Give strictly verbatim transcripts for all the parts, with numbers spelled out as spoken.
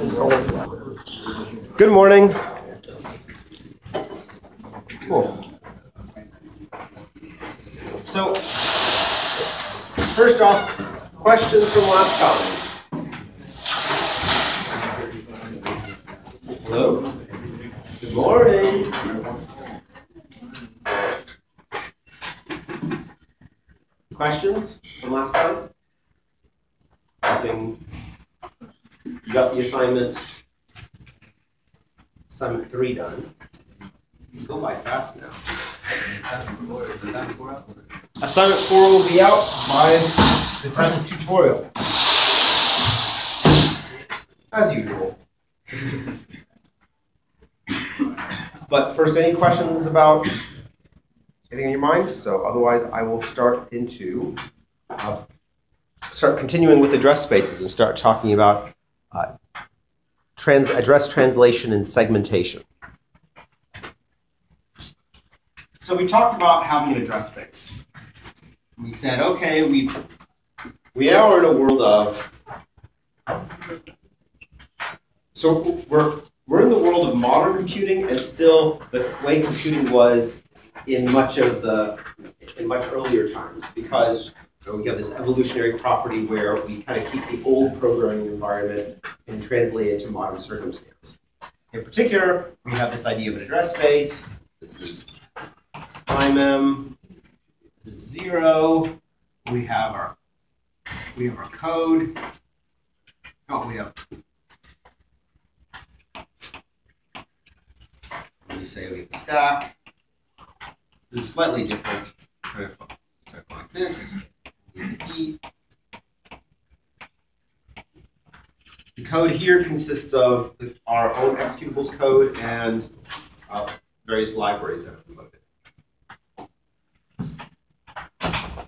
Good morning. Cool. So, first off, questions from last time. Hello? Good morning. Questions from last time? Nothing. You got the assignment, assignment three done. You go by fast now. Assignment four will be out by the time of tutorial. As usual. But first, any questions about anything in your mind? So otherwise, I will start into uh, start continuing with address spaces and start talking about uh, trans address translation and segmentation. So we talked about having an address space. We said, okay, we we now are in a world of so we're we're in the world of modern computing, and still the way computing was in much of the in much earlier times, because you know, we have this evolutionary property where we kind of keep the old programming environment and translate it to modern circumstance. In particular, we have this idea of an address space. This is imem. This is zero. We have our we have our code. Oh, we have. Let me say we have the stack. This is slightly different. Kind of like this. The code here consists of our own executables code and uh, various libraries that have been loaded.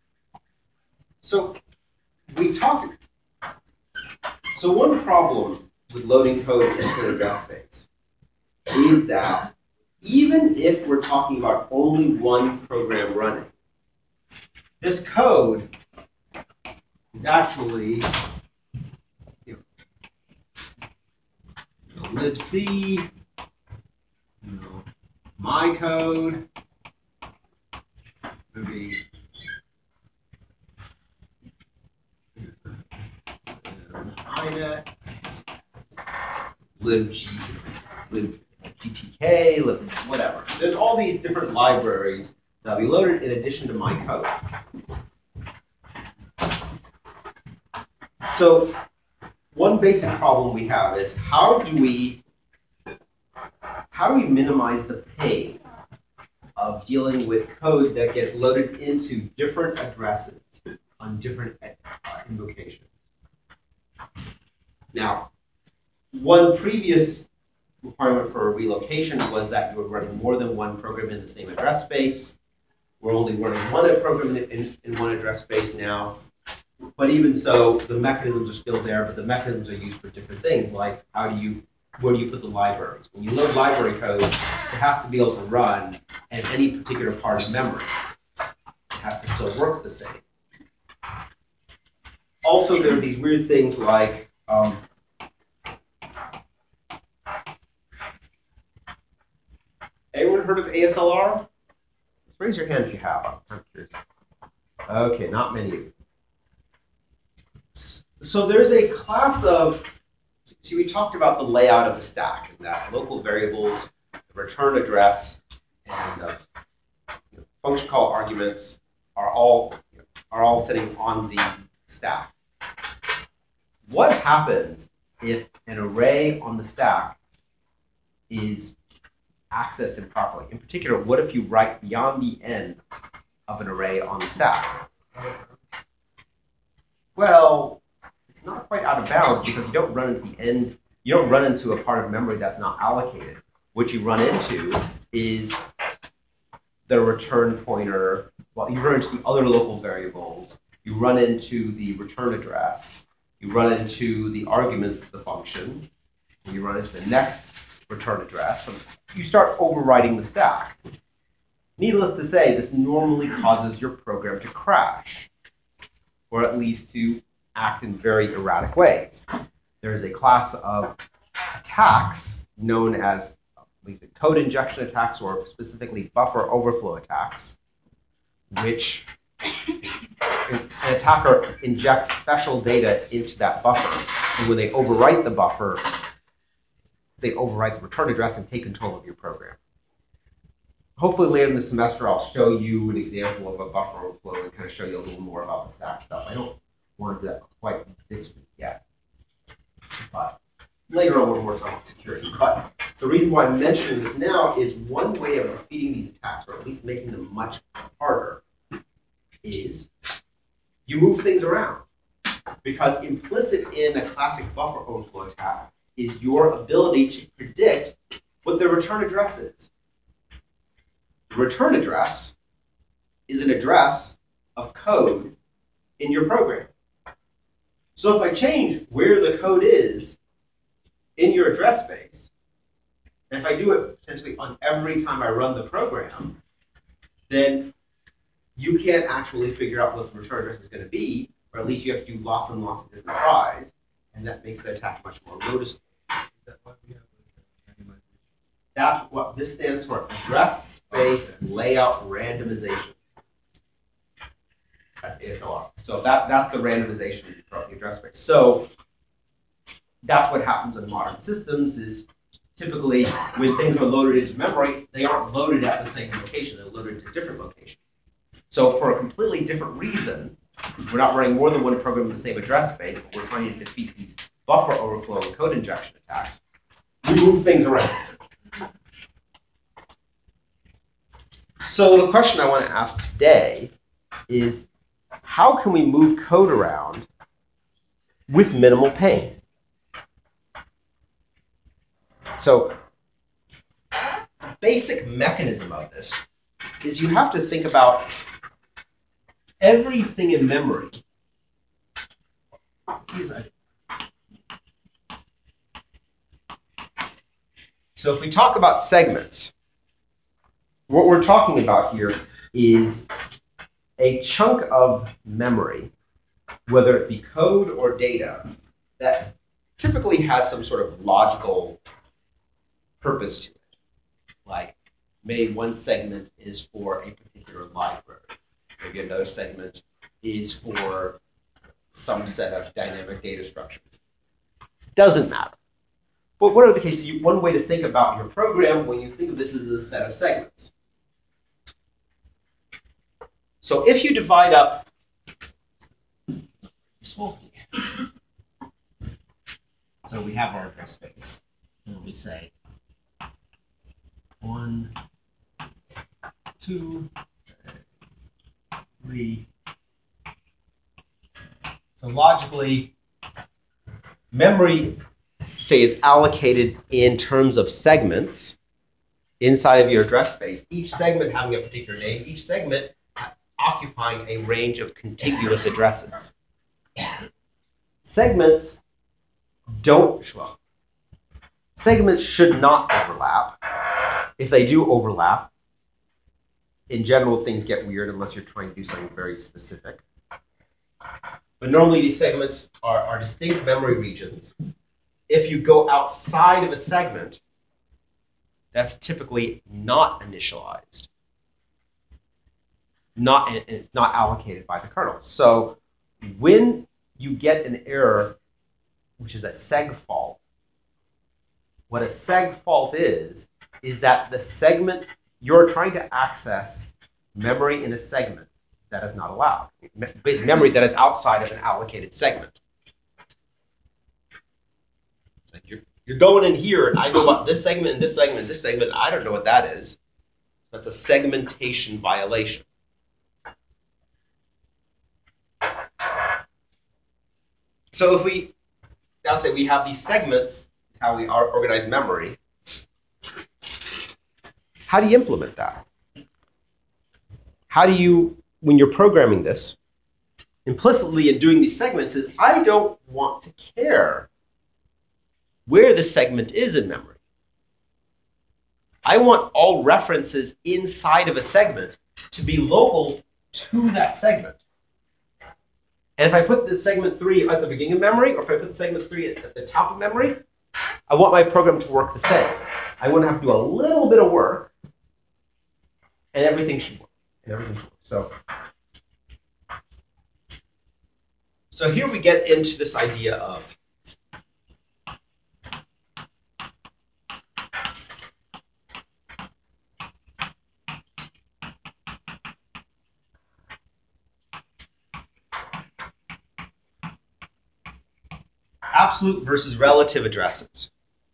So we talked. So one problem with loading code into an address space is that even if we're talking about only one program running, this code is actually you know, libc, you know, my code, maybe inet, libg, libgtk, lib, whatever. There's all these different libraries that we loaded in addition to my code. So one basic problem we have is how do we how do we minimize the pain of dealing with code that gets loaded into different addresses on different uh, invocations? Now, one previous requirement for a relocation was that you were running more than one program in the same address space. We're only running one program in, in one address space now. But even so, the mechanisms are still there, but the mechanisms are used for different things, like how do you, where do you put the libraries? When you load library code, it has to be able to run in any particular part of memory. It has to still work the same. Also, there are these weird things like um, anyone heard of A S L R? Raise your hand if you have. I'm curious. Okay, not many of you. So there's a class of, see, we talked about the layout of the stack, and that local variables, the return address, and uh, you know, function call arguments are all you know, are all sitting on the stack. What happens if an array on the stack is accessed improperly? In particular, what if you write beyond the end of an array on the stack? Well, it's not quite out of bounds because you don't run into the end. You don't run into a part of memory that's not allocated. What you run into is the return pointer. Well, you run into the other local variables. You run into the return address. You run into the arguments to the function. And you run into the next return address. And you start overwriting the stack. Needless to say, this normally causes your program to crash, or at least to act in very erratic ways. there is a class of attacks known as code injection attacks, or specifically buffer overflow attacks, which an attacker injects special data into that buffer. And when they overwrite the buffer, they overwrite the return address and take control of your program. Hopefully later in the semester, I'll show you an example of a buffer overflow and kind of show you a little more about the stack stuff. I don't want to do that quite this week yet. But later on, we'll work on security. But the reason why I'm mentioning this now is one way of defeating these attacks, or at least making them much harder, is you move things around. Because implicit in a classic buffer overflow attack is your ability to predict what the return address is. The return address is an address of code in your program. So if I change where the code is in your address space, and if I do it potentially on every time I run the program, then you can't actually figure out what the return address is going to be, or at least you have to do lots and lots of different tries, and that makes the attack much more noticeable. Is that why we have randomization? That's what this stands for: address space layout randomization. That's A S L R. So that, that's the randomization of the address space. So that's what happens in modern systems is typically when things are loaded into memory, they aren't loaded at the same location. They're loaded to different locations. So for a completely different reason, we're not running more than one program in the same address space, but we're trying to defeat these buffer overflow and code injection attacks. We move things around. So the question I want to ask today is, how can we move code around with minimal pain? So the basic mechanism of this is you have to think about everything in memory. So if we talk about segments, what we're talking about here is a chunk of memory, whether it be code or data, that typically has some sort of logical purpose to it. Like maybe one segment is for a particular library. Maybe another segment is for some set of dynamic data structures. Doesn't matter. But whatever the case, you, one way to think about your program when you think of this as a set of segments. So if you divide up, so we have our address space, and we say one, two, three. So logically, memory, say, is allocated in terms of segments inside of your address space, each segment having a particular name, each segment occupying a range of contiguous addresses. Segments don't, well, segments should not overlap. If they do overlap, in general, things get weird unless you're trying to do something very specific. But normally these segments are, are distinct memory regions. If you go outside of a segment, that's typically not initialized. Not, and it's not allocated by the kernel. So when you get an error, which is a seg fault, what a seg fault is, is that the segment, you're trying to access memory in a segment that is not allowed. Basically, memory that is outside of an allocated segment. It's like you're, you're going in here, and I know about this segment and this segment and this segment. I don't know what that is. That's a segmentation violation. So if we now say we have these segments, it's how we are organize memory. How do you implement that? How do you, when you're programming this, implicitly in doing these segments is, I don't want to care where the segment is in memory. I want all references inside of a segment to be local to that segment. And if I put the segment three at the beginning of memory, or if I put the segment three at, at the top of memory, I want my program to work the same. I want to have to do a little bit of work, and everything should work. And everything should work. So, so here we get into this idea of absolute versus relative addresses.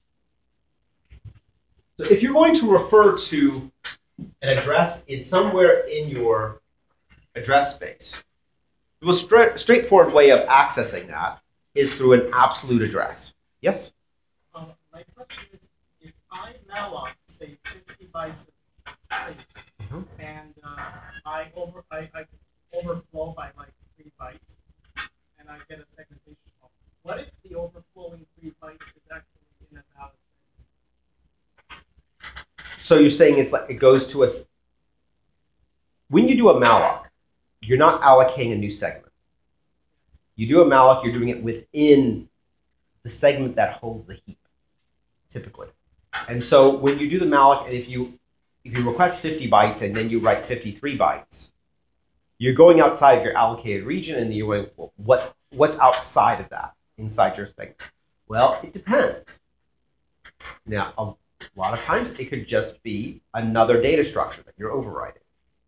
So if you're going to refer to an address in somewhere in your address space, the most stra- straightforward way of accessing that is through an absolute address. Yes? Uh, my question is, if I malloc, say, fifty bytes of space, mm-hmm. and uh, I over I, I overflow by like three bytes, and I get a segmentation fault, what if the overflowing three bytes is actually in a valid segment? So you're saying it's like it goes to a. When you do a malloc, you're not allocating a new segment. You do a malloc, you're doing it within the segment that holds the heap, typically. And so when you do the malloc, and if you if you request fifty bytes and then you write fifty-three bytes, you're going outside of your allocated region, and you're going, well, what what's outside of that, inside your segment? Well, it depends. Now, a lot of times it could just be another data structure that you're overriding.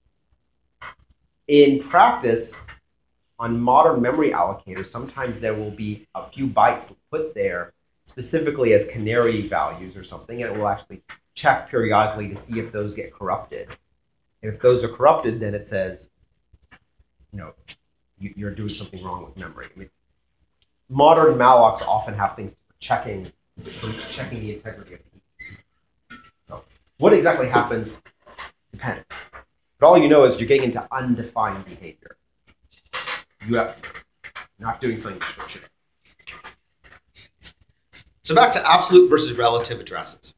In practice, on modern memory allocators, sometimes there will be a few bytes put there specifically as canary values or something, and it will actually check periodically to see if those get corrupted. And if those are corrupted, then it says, you know, you, you're doing something wrong with memory. I mean, modern mallocs often have things for checking, for checking the integrity of the heap. So what exactly happens depends. But all you know is you're getting into undefined behavior. You have not doing something you should. So back to absolute versus relative addresses.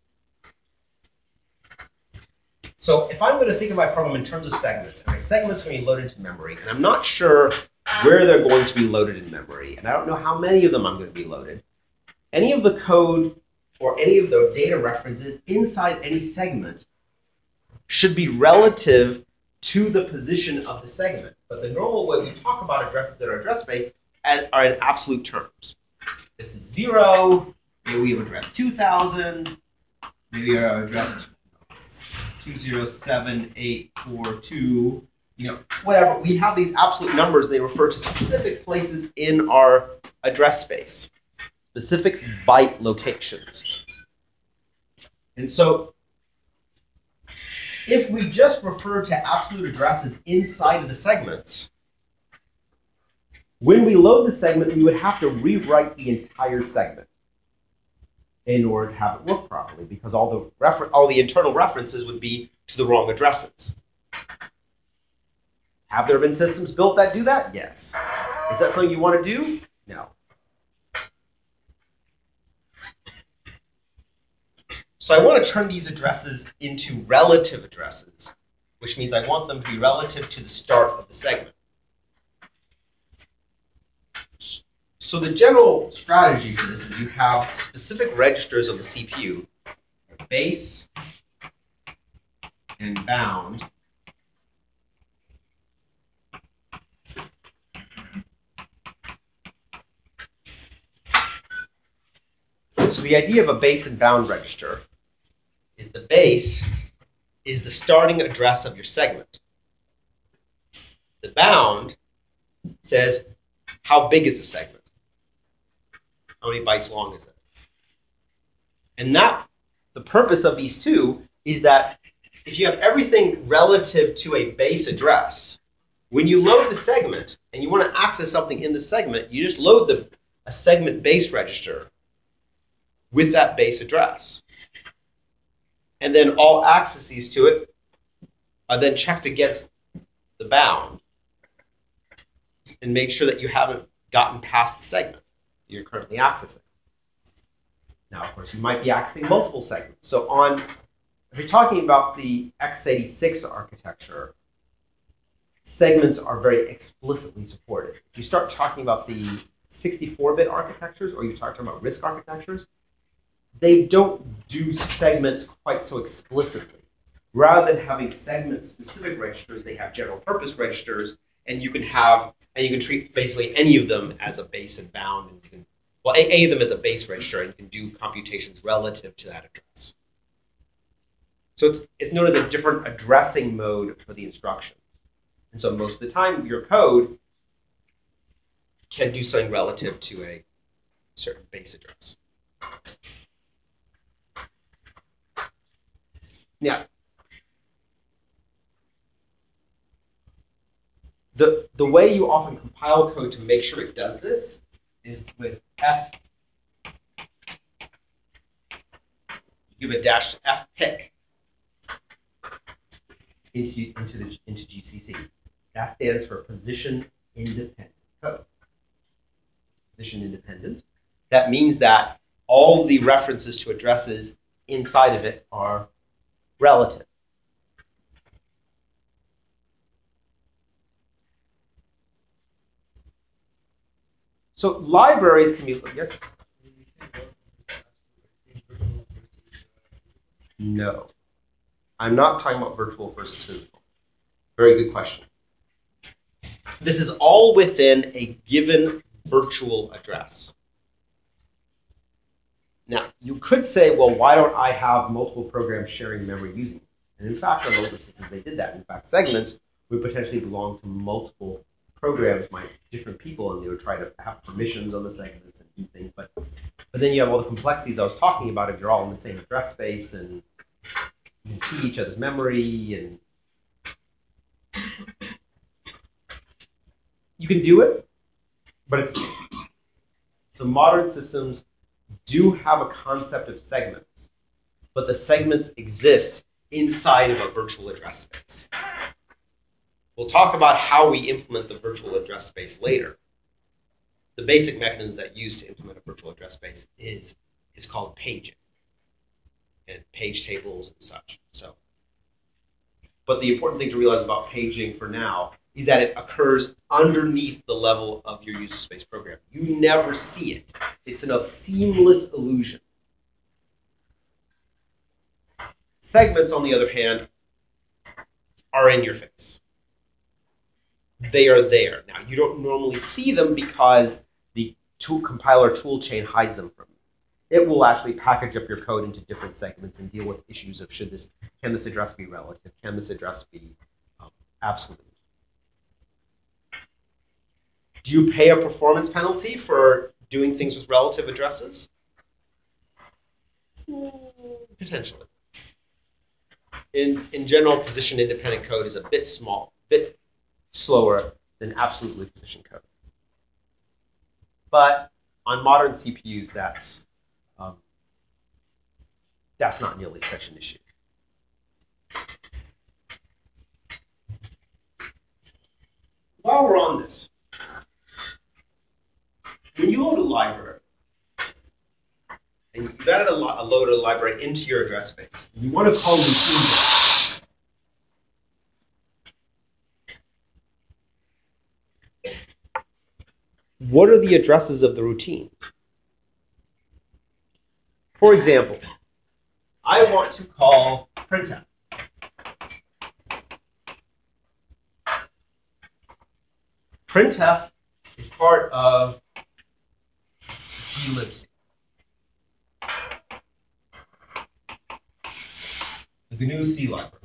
So if I'm going to think of my program in terms of segments, and my segments are going to be loaded into memory, and I'm not sure where they're going to be loaded in memory, and I don't know how many of them I'm going to be loaded, any of the code or any of the data references inside any segment should be relative to the position of the segment. But the normal way we talk about addresses that are address space as, are in absolute terms. This is zero. Maybe we have address two thousand. Maybe we have address two zero seven eight four two. You know, whatever. We have these absolute numbers. They refer to specific places in our address space, specific byte locations. And so if we just refer to absolute addresses inside of the segments, when we load the segment, we would have to rewrite the entire segment in order to have it work properly, because all the refer- all the internal references would be to the wrong addresses. Have there been systems built that do that? Yes. Is that something you want to do? No. So I want to turn these addresses into relative addresses, which means I want them to be relative to the start of the segment. So the general strategy for this is you have specific registers on the C P U, base and bound. So the idea of a base and bound register is the base is the starting address of your segment. The bound says how big is the segment? How many bytes long is it? And that the purpose of these two is that if you have everything relative to a base address, when you load the segment and you want to access something in the segment, you just load the a segment base register with that base address. And then all accesses to it are then checked against the bound and make sure that you haven't gotten past the segment you're currently accessing. Now, of course, you might be accessing multiple segments. So on, if you're talking about the x eighty-six architecture, segments are very explicitly supported. If you start talking about the sixty-four bit architectures, or you start talking about RISC architectures, they don't do segments quite so explicitly. Rather than having segment-specific registers, they have general-purpose registers, and you can have, and you can treat basically any of them as a base and bound, and you can, well, any of them as a base register, and you can do computations relative to that address. So it's it's known as a different addressing mode for the instructions. And so most of the time, your code can do something relative to a certain base address. Now, the, the way you often compile code to make sure it does this is with f. You give a dash fpic into, into, the, into G C C. That stands for position independent code. Position independent. That means that all the references to addresses inside of it are relative. So libraries can be, yes? No. I'm not talking about virtual versus physical. Very good question. This is all within a given virtual address. Now, you could say, well, why don't I have multiple programs sharing memory using this? And in fact, on older systems, they did that. In fact, segments would potentially belong to multiple programs by different people, and they would try to have permissions on the segments and do things. But, but then you have all the complexities I was talking about if you're all in the same address space, and you can see each other's memory, and you can do it, but it's so modern systems do have a concept of segments, but the segments exist inside of a virtual address space. We'll talk about how we implement the virtual address space later. The basic mechanisms that use to implement a virtual address space is, is called paging and page tables and such. So, but the important thing to realize about paging for now is that it occurs underneath the level of your user space program. You never see it. It's a seamless illusion. Segments, on the other hand, are in your face. They are there. Now, you don't normally see them because the tool compiler tool chain hides them from you. It will actually package up your code into different segments and deal with issues of should this, can this address be relative? Can this address be um, absolute? Do you pay a performance penalty for doing things with relative addresses? Potentially. In, in general, position-independent code is a bit small, bit slower than absolutely positioned code. But on modern C P Us, that's um, that's not nearly such an issue. While we're on this, when you load a library, and you've added a, lo- a load of a library into your address space, you want to call routines. What are the addresses of the routines? For example, I want to call printf. Printf is part of glibc. The G N U C library.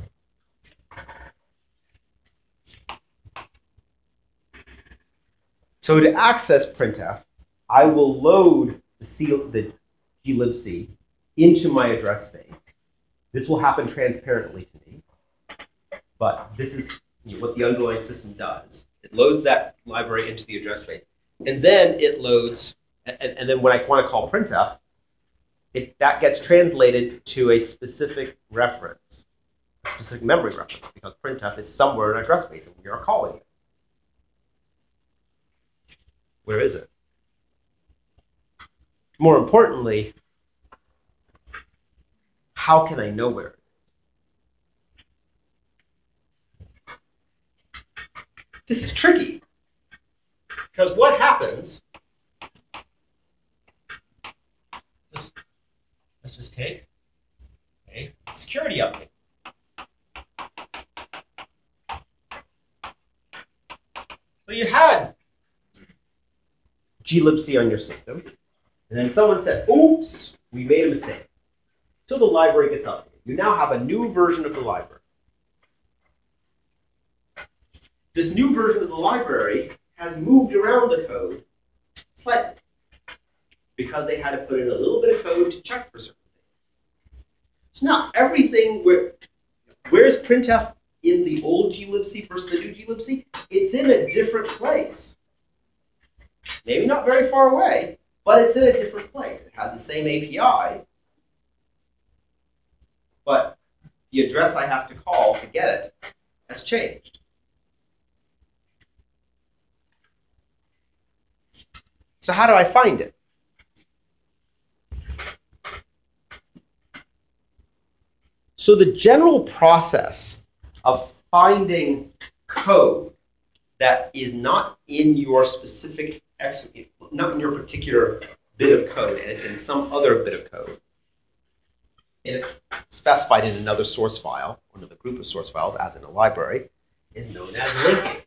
So to access printf, I will load the, C, the glibc into my address space. This will happen transparently to me, but this is what the underlying system does. It loads that library into the address space, and then it loads, and, and then when I want to call printf, it, that gets translated to a specific reference, a specific memory reference, because printf is somewhere in an address space, and we are calling it. Where is it? More importantly, how can I know where it is? This is tricky. Because what happens, just, let's just take a security update. So you had glibc on your system, and then someone said, oops, we made a mistake. So the library gets updated. You now have a new version of the library. This new version of the library has moved around the code slightly because they had to put in a little bit of code to check for certain things. So now everything, where, where's printf in the old glibc versus the new glibc? It's in a different place. Maybe not very far away, but it's in a different place. It has the same A P I, but the address I have to call to get it has changed. So how do I find it? So the general process of finding code that is not in your specific, not in your particular bit of code, and it's in some other bit of code, and it's specified in another source file, or another group of source files, as in a library, is known as linking.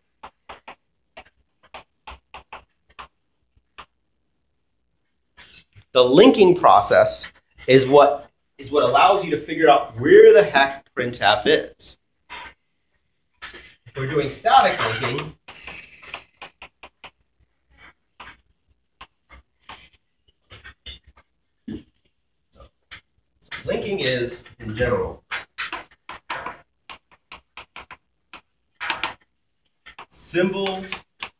The linking process is what is what allows you to figure out where the heck printf is. If we're doing static linking, so, so linking is, in general, symbols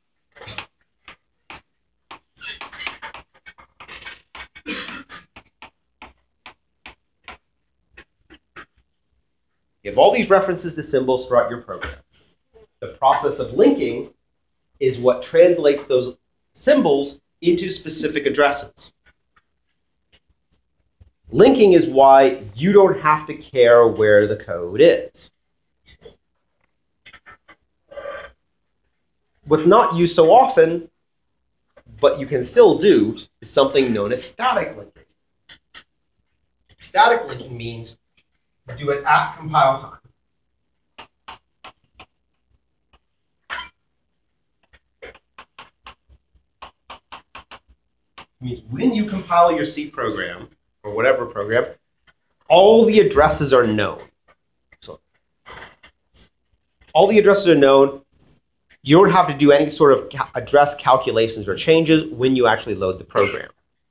you have all these references to symbols throughout your program. The process of linking is what translates those symbols into specific addresses. Linking is why you don't have to care where the code is. What's not used so often, but you can still do, is something known as static linking. Static linking means do it at compile time. Means when you compile your C program, or whatever program, all the addresses are known. So all the addresses are known. You don't have to do any sort of ca- address calculations or changes when you actually load the program.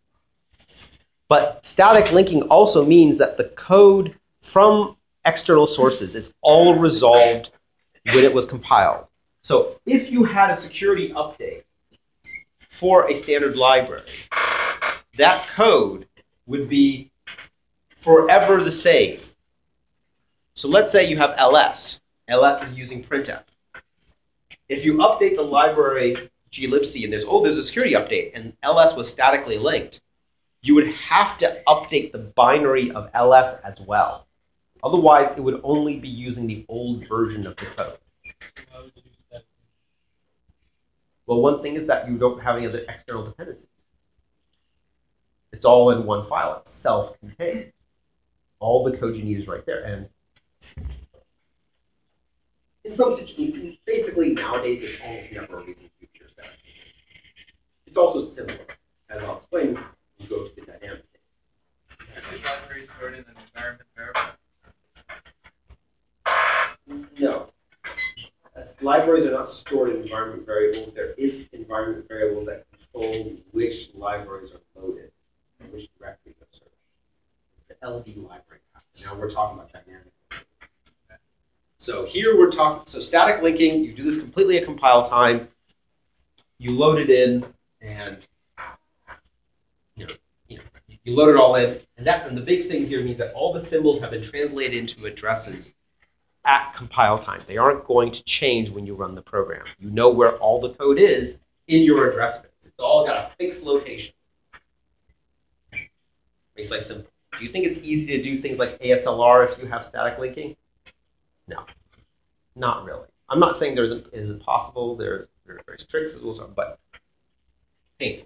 But static linking also means that the code from external sources is all resolved when it was compiled. So if you had a security update for a standard library, that code would be forever the same. So let's say you have L S. L S is using printf. If you update the library glibc and there's, oh, there's a security update, and L S was statically linked, you would have to update the binary of L S as well. Otherwise, it would only be using the old version of the code. Why would you do that? Well, one thing is that you don't have any other external dependencies. It's all in one file. It's self-contained. All the code you need is right there. And in some situations, basically nowadays, it's almost never a reason to use that. It's also simple. As I'll explain, you go to the dynamic case. Is this library stored in an environment variable? No. As libraries are not stored in environment variables. There is environment variables that control which libraries are loaded and which directories are served. The L D library path. Now we're talking about dynamic. So here we're talking, so static linking, you do this completely at compile time. You load it in, and you know, you know, you load it all in, and that, and the big thing here means that all the symbols have been translated into addresses at compile time. They aren't going to change when you run the program. You know where all the code is in your address space. It's all got a fixed location. Makes life simple. Do you think it's easy to do things like A S L R if you have static linking? No, not really. I'm not saying there isn't, isn't possible. There, there are various tricks, but painful.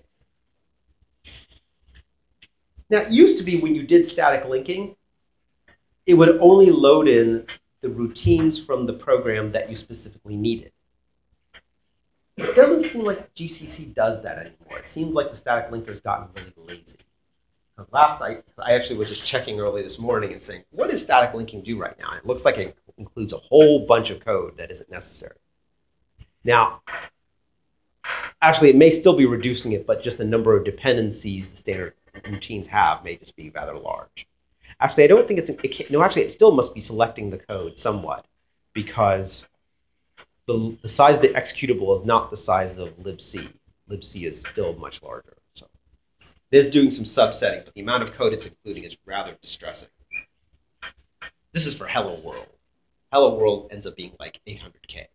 Now, it used to be when you did static linking, it would only load in the routines from the program that you specifically needed. It doesn't seem like G C C does that anymore. It seems like the static linker's gotten really lazy. Last night, I actually was just checking early this morning and saying, what does static linking do right now? And it looks like it includes a whole bunch of code that isn't necessary. Now, actually, it may still be reducing it, but just the number of dependencies the standard routines have may just be rather large. Actually, I don't think it's, it can't, no, actually, it still must be selecting the code somewhat, because the, the size of the executable is not the size of libc. libc is still much larger. So it is doing some subsetting, but the amount of code it's including is rather distressing. This is for Hello World. Hello World ends up being like eight hundred K.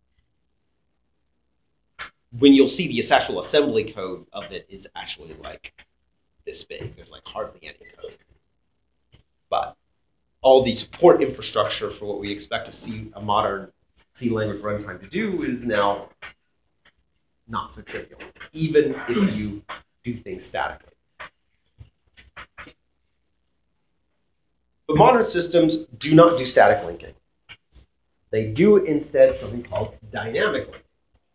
When you'll see the actual assembly code of it is actually like this big. There's like hardly any code. But all the support infrastructure for what we expect to see a modern C language runtime to do is now not so trivial, even if you do things statically. But modern systems do not do static linking. They do instead something called dynamic linking.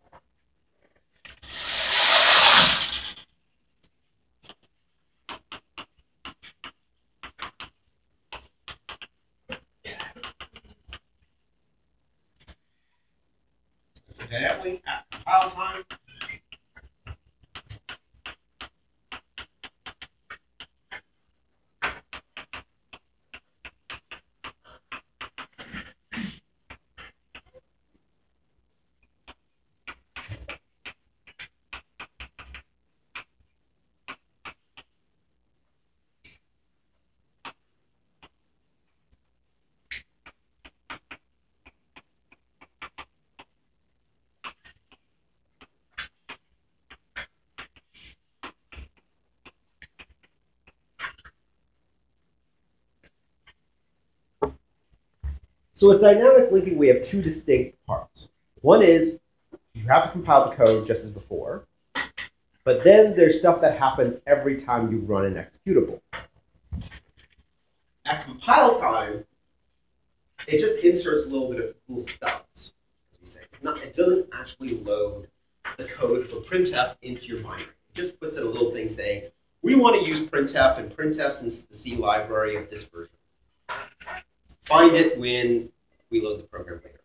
Dynamic link at compile time. So with dynamic linking, we have two distinct parts. One is you have to compile the code just as before, but then there's stuff that happens every time you run an executable. At compile time, it just inserts a little bit of little stubs, as we say. It's not, it doesn't actually load the code for printf into your binary. It just puts in a little thing saying, we want to use printf, and printf's in the C library of this version. Find it when we load the program later.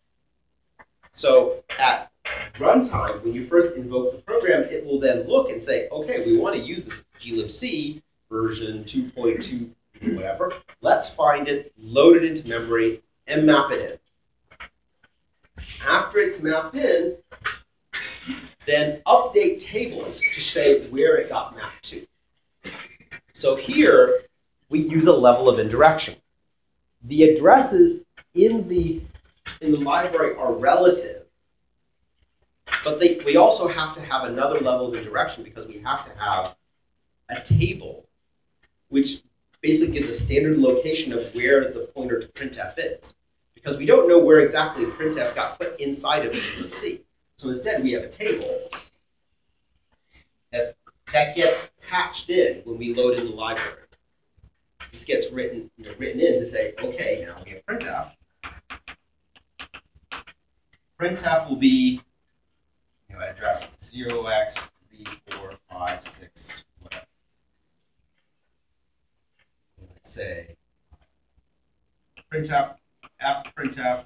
So at runtime, when you first invoke the program, it will then look and say, okay, we want to use this glibc version two point two, whatever. Let's find it, load it into memory, and map it in. After it's mapped in, then update tables to say where it got mapped to. So here, we use a level of indirection. The addresses in the in the library are relative, but they, we also have to have another level of indirection because we have to have a table which basically gives a standard location of where the pointer to printf is, because we don't know where exactly printf got put inside of glibc. So instead, we have a table that, that gets patched in when we load in the library. This gets written, you know, written in to say, okay, now we have printf. Printf will be, you know, address zero x three four five six whatever. Let's say printf f printf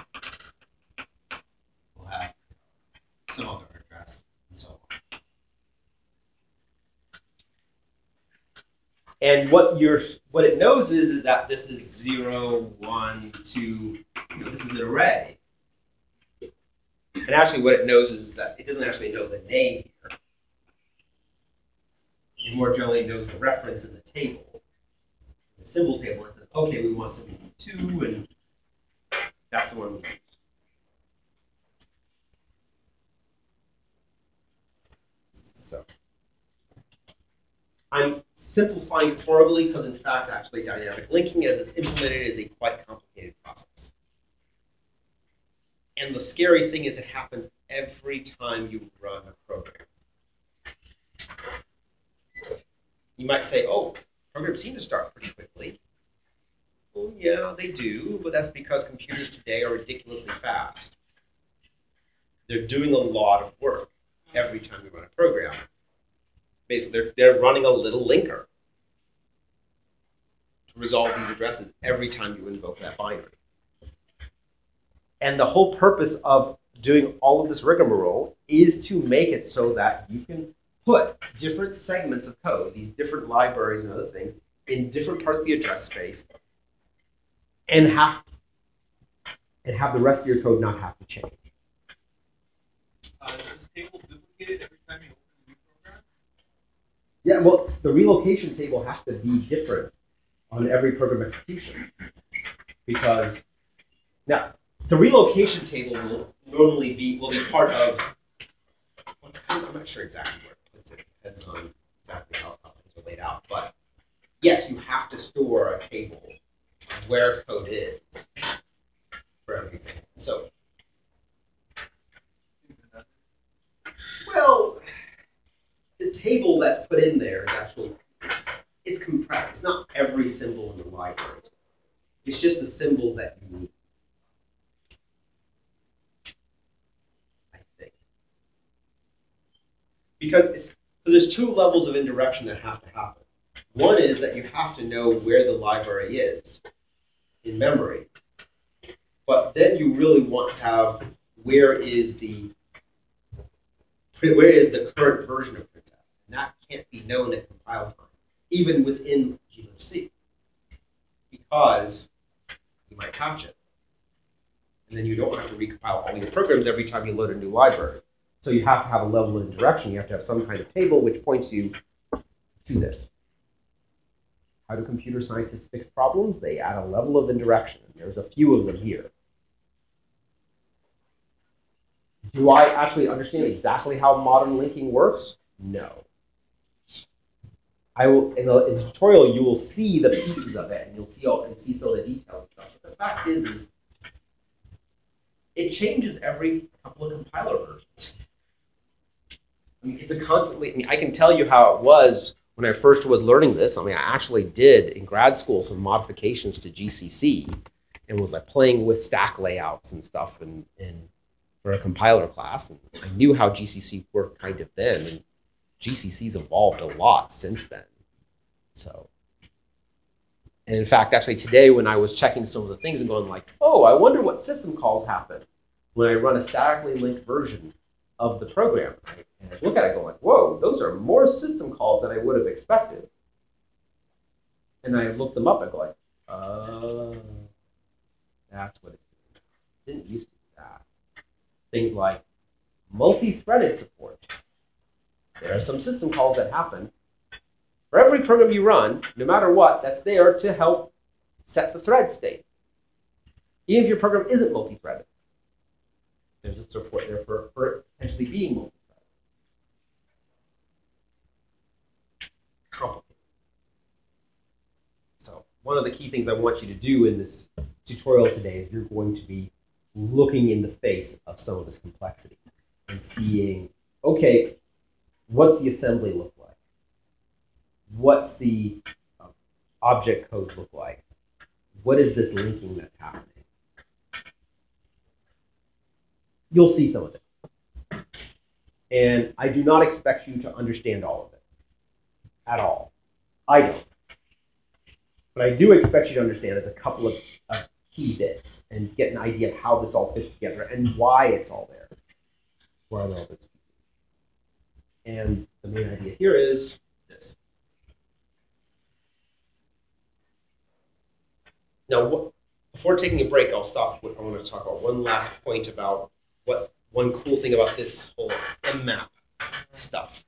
will have some other address and so on. And what you're, what it knows is, is that this is zero, one, two, you know, this is an array. And actually what it knows is, is that it doesn't actually know the name here. It more generally knows the reference in the table, the symbol table. It says, okay, we want something with two, and that's the one we use. So I'm simplifying it horribly because, in fact, actually dynamic linking as it's implemented is a quite complicated process. And the scary thing is it happens every time you run a program. You might say, oh, programs seem to start pretty quickly. Well, yeah, they do, but that's because computers today are ridiculously fast. They're doing a lot of work every time you run a program. Basically, they're, they're running a little linker to resolve these addresses every time you invoke that binary. And the whole purpose of doing all of this rigmarole is to make it so that you can put different segments of code, these different libraries and other things, in different parts of the address space, and have and have the rest of your code not have to change. Uh, is this table duplicated every time you open a new program? Yeah, well, the relocation table has to be different on every program execution, because now the relocation table will normally be will be part of. Well, I'm not sure exactly where it puts it. It depends on exactly how, how things are laid out. But yes, you have to store a table where code is for everything. So, well, the table that's put in there is actually it's compressed. It's not every symbol in the library. It's just the symbols that you need. I think. Because it's, so there's two levels of indirection that have to happen. One is that you have to know where the library is in memory. But then you really want to have where is the where is the current version of printf, and that can't be known at compile time, even within glibc, because you might patch it, and then you don't have to recompile all your programs every time you load a new library. So you have to have a level of indirection. You have to have some kind of table which points you to this. How do computer scientists fix problems? They add a level of indirection. There's a few of them here. Do I actually understand exactly how modern linking works? No. I will in the, in the tutorial you will see the pieces of it and you'll see all and see some of the details and stuff. But the fact is, is it changes every couple of compiler versions. I mean, it's a constantly. I mean, I can tell you how it was when I first was learning this. I mean, I actually did in grad school some modifications to G C C and was like playing with stack layouts and stuff and and. for a compiler class, and I knew how G C C worked kind of then, and G C C's evolved a lot since then. So, and in fact, actually today when I was checking some of the things and going like, oh, I wonder what system calls happen when I run a statically linked version of the program. Right? And I look at it going like, whoa, those are more system calls than I would have expected. And I look them up and go like, oh, that's what it's doing. It didn't used to do that. Things like multi-threaded support. There are some system calls that happen. For every program you run, no matter what, that's there to help set the thread state. Even if your program isn't multi-threaded, there's a support there for, for it potentially being multi-threaded. Complicated. So one of the key things I want you to do in this tutorial today is you're going to be looking in the face of some of this complexity and seeing, okay, what's the assembly look like? What's the uh, object code look like? What is this linking that's happening? You'll see some of this. And I do not expect you to understand all of it at all. I don't. But I do expect you to understand there's a couple of, of key bits and get an idea of how this all fits together and why it's all there. Why are all these pieces? And the main idea here is this. Now, what, before taking a break, I'll stop. I want to talk about one last point about what one cool thing about this whole M map stuff.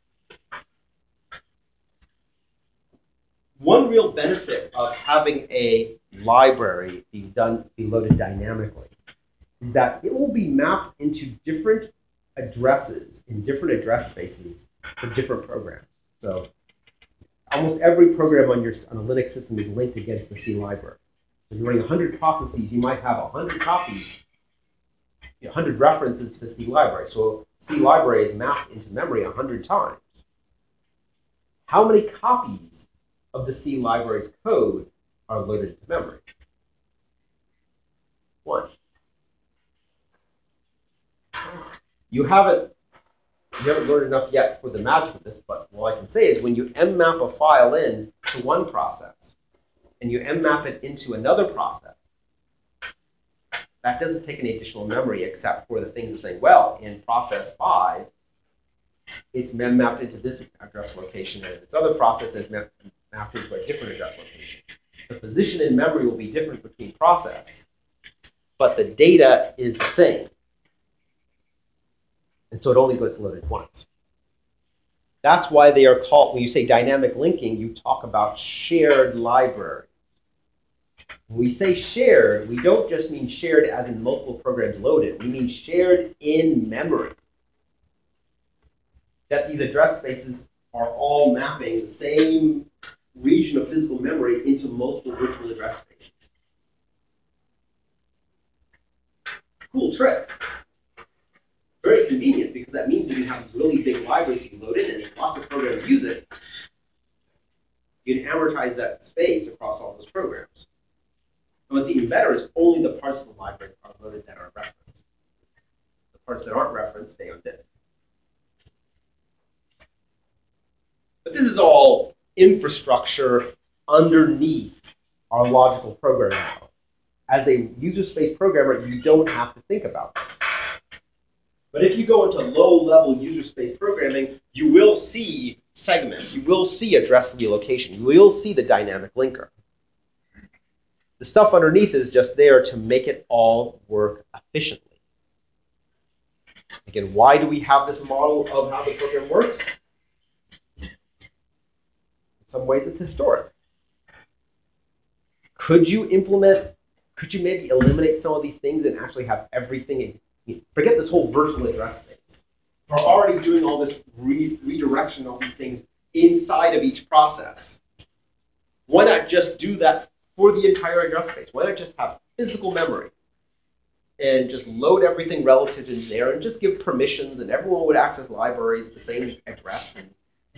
One real benefit of having a library be done, be loaded dynamically, is that it will be mapped into different addresses in different address spaces for different programs. So almost every program on your on a Linux system is linked against the C library. If you're running one hundred processes, you might have one hundred copies you know, one hundred references to the C library. So C library is mapped into memory one hundred times. How many copies of the C library's code are loaded into memory? One. You haven't, you haven't learned enough yet for the magic of this, but all I can say is when you mmap a file in to one process and you mmap it into another process, that doesn't take any additional memory except for the things of saying, well, in process five, it's mem mapped into this address location, and this other process is mem mapped into a different address location. The position in memory will be different between process, but the data is the same. And so it only gets loaded once. That's why they are called, when you say dynamic linking, you talk about shared libraries. When we say shared, we don't just mean shared as in multiple programs loaded. We mean shared in memory. That these address spaces are all mapping the same region of physical memory into multiple virtual address spaces. Cool trick. Very convenient because that means when you have these really big libraries you load in and lots of programs use it, you can amortize that space across all those programs. And what's even better is only the parts of the library are loaded that are referenced. The parts that aren't referenced stay on disk. But this is all infrastructure underneath our logical programming model. As a user space programmer, you don't have to think about this. But if you go into low-level user space programming, you will see segments. You will see address relocation. You will see the dynamic linker. The stuff underneath is just there to make it all work efficiently. Again, why do we have this model of how the program works? In some ways, it's historic. Could you implement, could you maybe eliminate some of these things and actually have everything in? Forget this whole virtual address space. We're already doing all this re redirection, all these things inside of each process. Why not just do that for the entire address space? Why not just have physical memory and just load everything relative in there and just give permissions and everyone would access libraries at the same address? And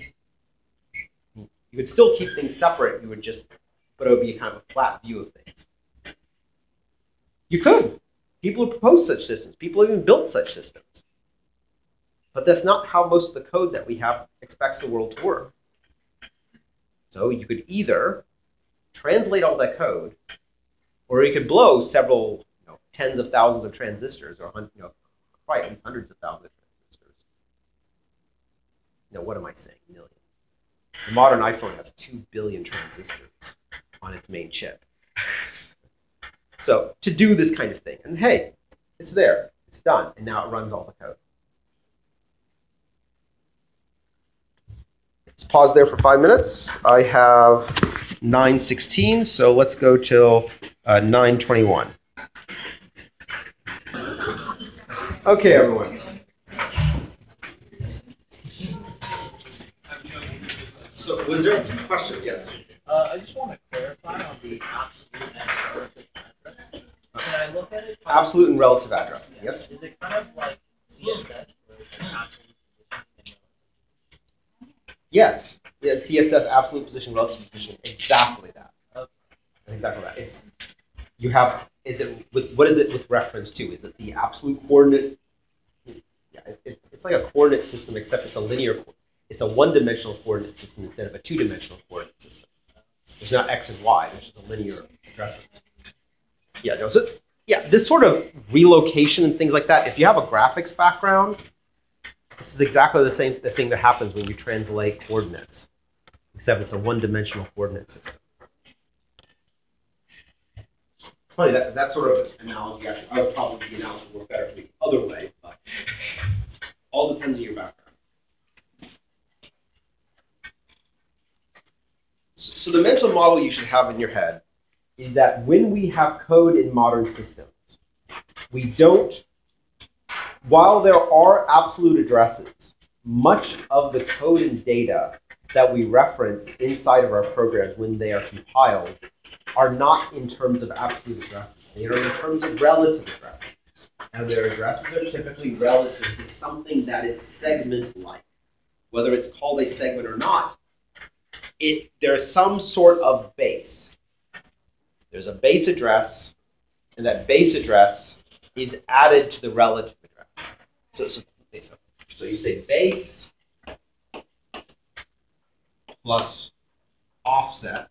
you could still keep things separate. You would just, but it would be kind of a flat view of things. You could. People have proposed such systems. People have even built such systems. But that's not how most of the code that we have expects the world to work. So you could either translate all that code, or you could blow several, you know, tens of thousands of transistors, or you know, probably at least hundreds of thousands of transistors. You know, what am I saying? Millions. The modern iPhone has two billion transistors on its main chip. So to do this kind of thing, and hey, it's there, it's done, and now it runs all the code. Let's pause there for five minutes. I have nine sixteen, so let's go till uh, nine twenty-one. Okay, everyone. So was there a question? Yes. Uh, I just want to clarify on the absolute and relative address. Can I look at it? Absolute and relative address. Yes. Is it kind of like C S S, where it's an absolute position? Yes. Yeah, C S S, absolute position, relative position. Exactly that. Okay. Exactly that. It's you have. Is it with what is it with reference to? Is it the absolute coordinate? Yeah, it, it, it's like a coordinate system, except it's a linear. It's a one-dimensional coordinate system instead of a two-dimensional coordinate system. There's not x and y. There's just a linear addresses. Yeah. No. So yeah, this sort of relocation and things like that. If you have a graphics background, this is exactly the same the thing that happens when you translate coordinates, except it's a one-dimensional coordinate system. It's funny that that sort of analogy. Actually, I would probably the analogy work better for the other way, but all depends on your background. So the mental model you should have in your head is that when we have code in modern systems, we don't, while there are absolute addresses, much of the code and data that we reference inside of our programs when they are compiled are not in terms of absolute addresses. They are in terms of relative addresses. and their addresses are typically relative to something that is segment-like. Whether it's called a segment or not, it there's some sort of base. There's a base address, and that base address is added to the relative address. So, so, okay, so, so you say base plus offset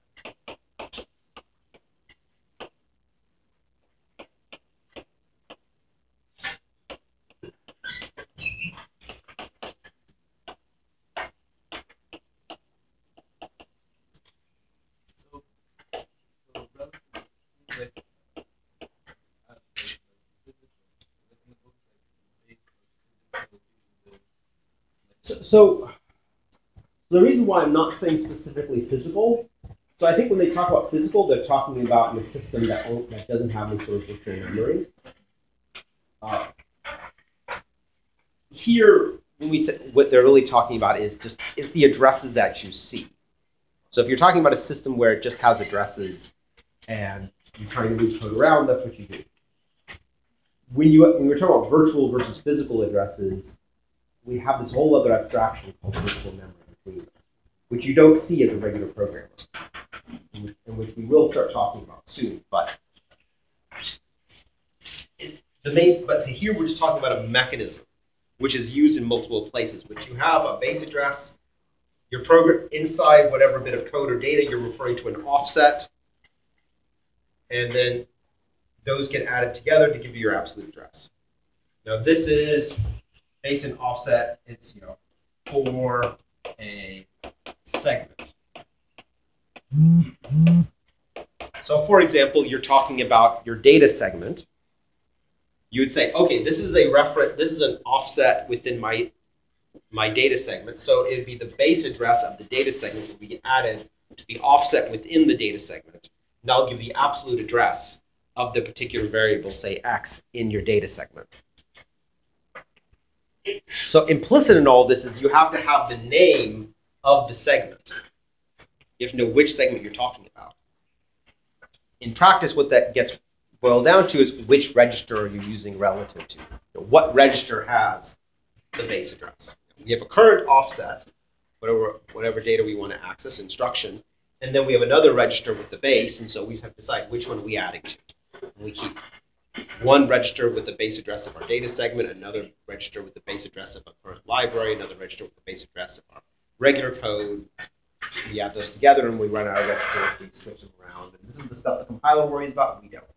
So, so relative seems like uh, like, like physical. Like in the books, like base plus physical equals So, so the reason why I'm not saying specifically physical, so I think when they talk about physical, they're talking about in a system that, that doesn't have any sort of virtual memory. Uh, here, when we say, what they're really talking about is just is the addresses that you see. So if you're talking about a system where it just has addresses and you're trying to move code around, that's what you do. When you when we're talking about virtual versus physical addresses, we have this whole other abstraction called virtual memory between them, which you don't see as a regular programmer, and which we will start talking about soon. But it's the main. But here we're just talking about a mechanism, which is used in multiple places. Which you have a base address, your program inside whatever bit of code or data you're referring to an offset, and then those get added together to give you your absolute address. Now this is base and offset. It's you know for a segment. So for example, you're talking about your data segment. You would say, okay, this is a reference. This is an offset within my my data segment. So it would be the base address of the data segment will be added to the offset within the data segment. And that'll give the absolute address of the particular variable, say x, in your data segment. So implicit in all this is you have to have the name of the segment. You have to know which segment you're talking about. In practice, what that gets boiled down to is which register are you using relative to? You know, what register has the base address? We have a current offset, whatever whatever data we want to access, instruction, and then we have another register with the base, and so we have to decide which one are we adding to. And we keep one register with the base address of our data segment, another register with the base address of our current library, another register with the base address of our regular code. We add those together and we run our registers, we switch them around. And this is the stuff the compiler worries about, we don't.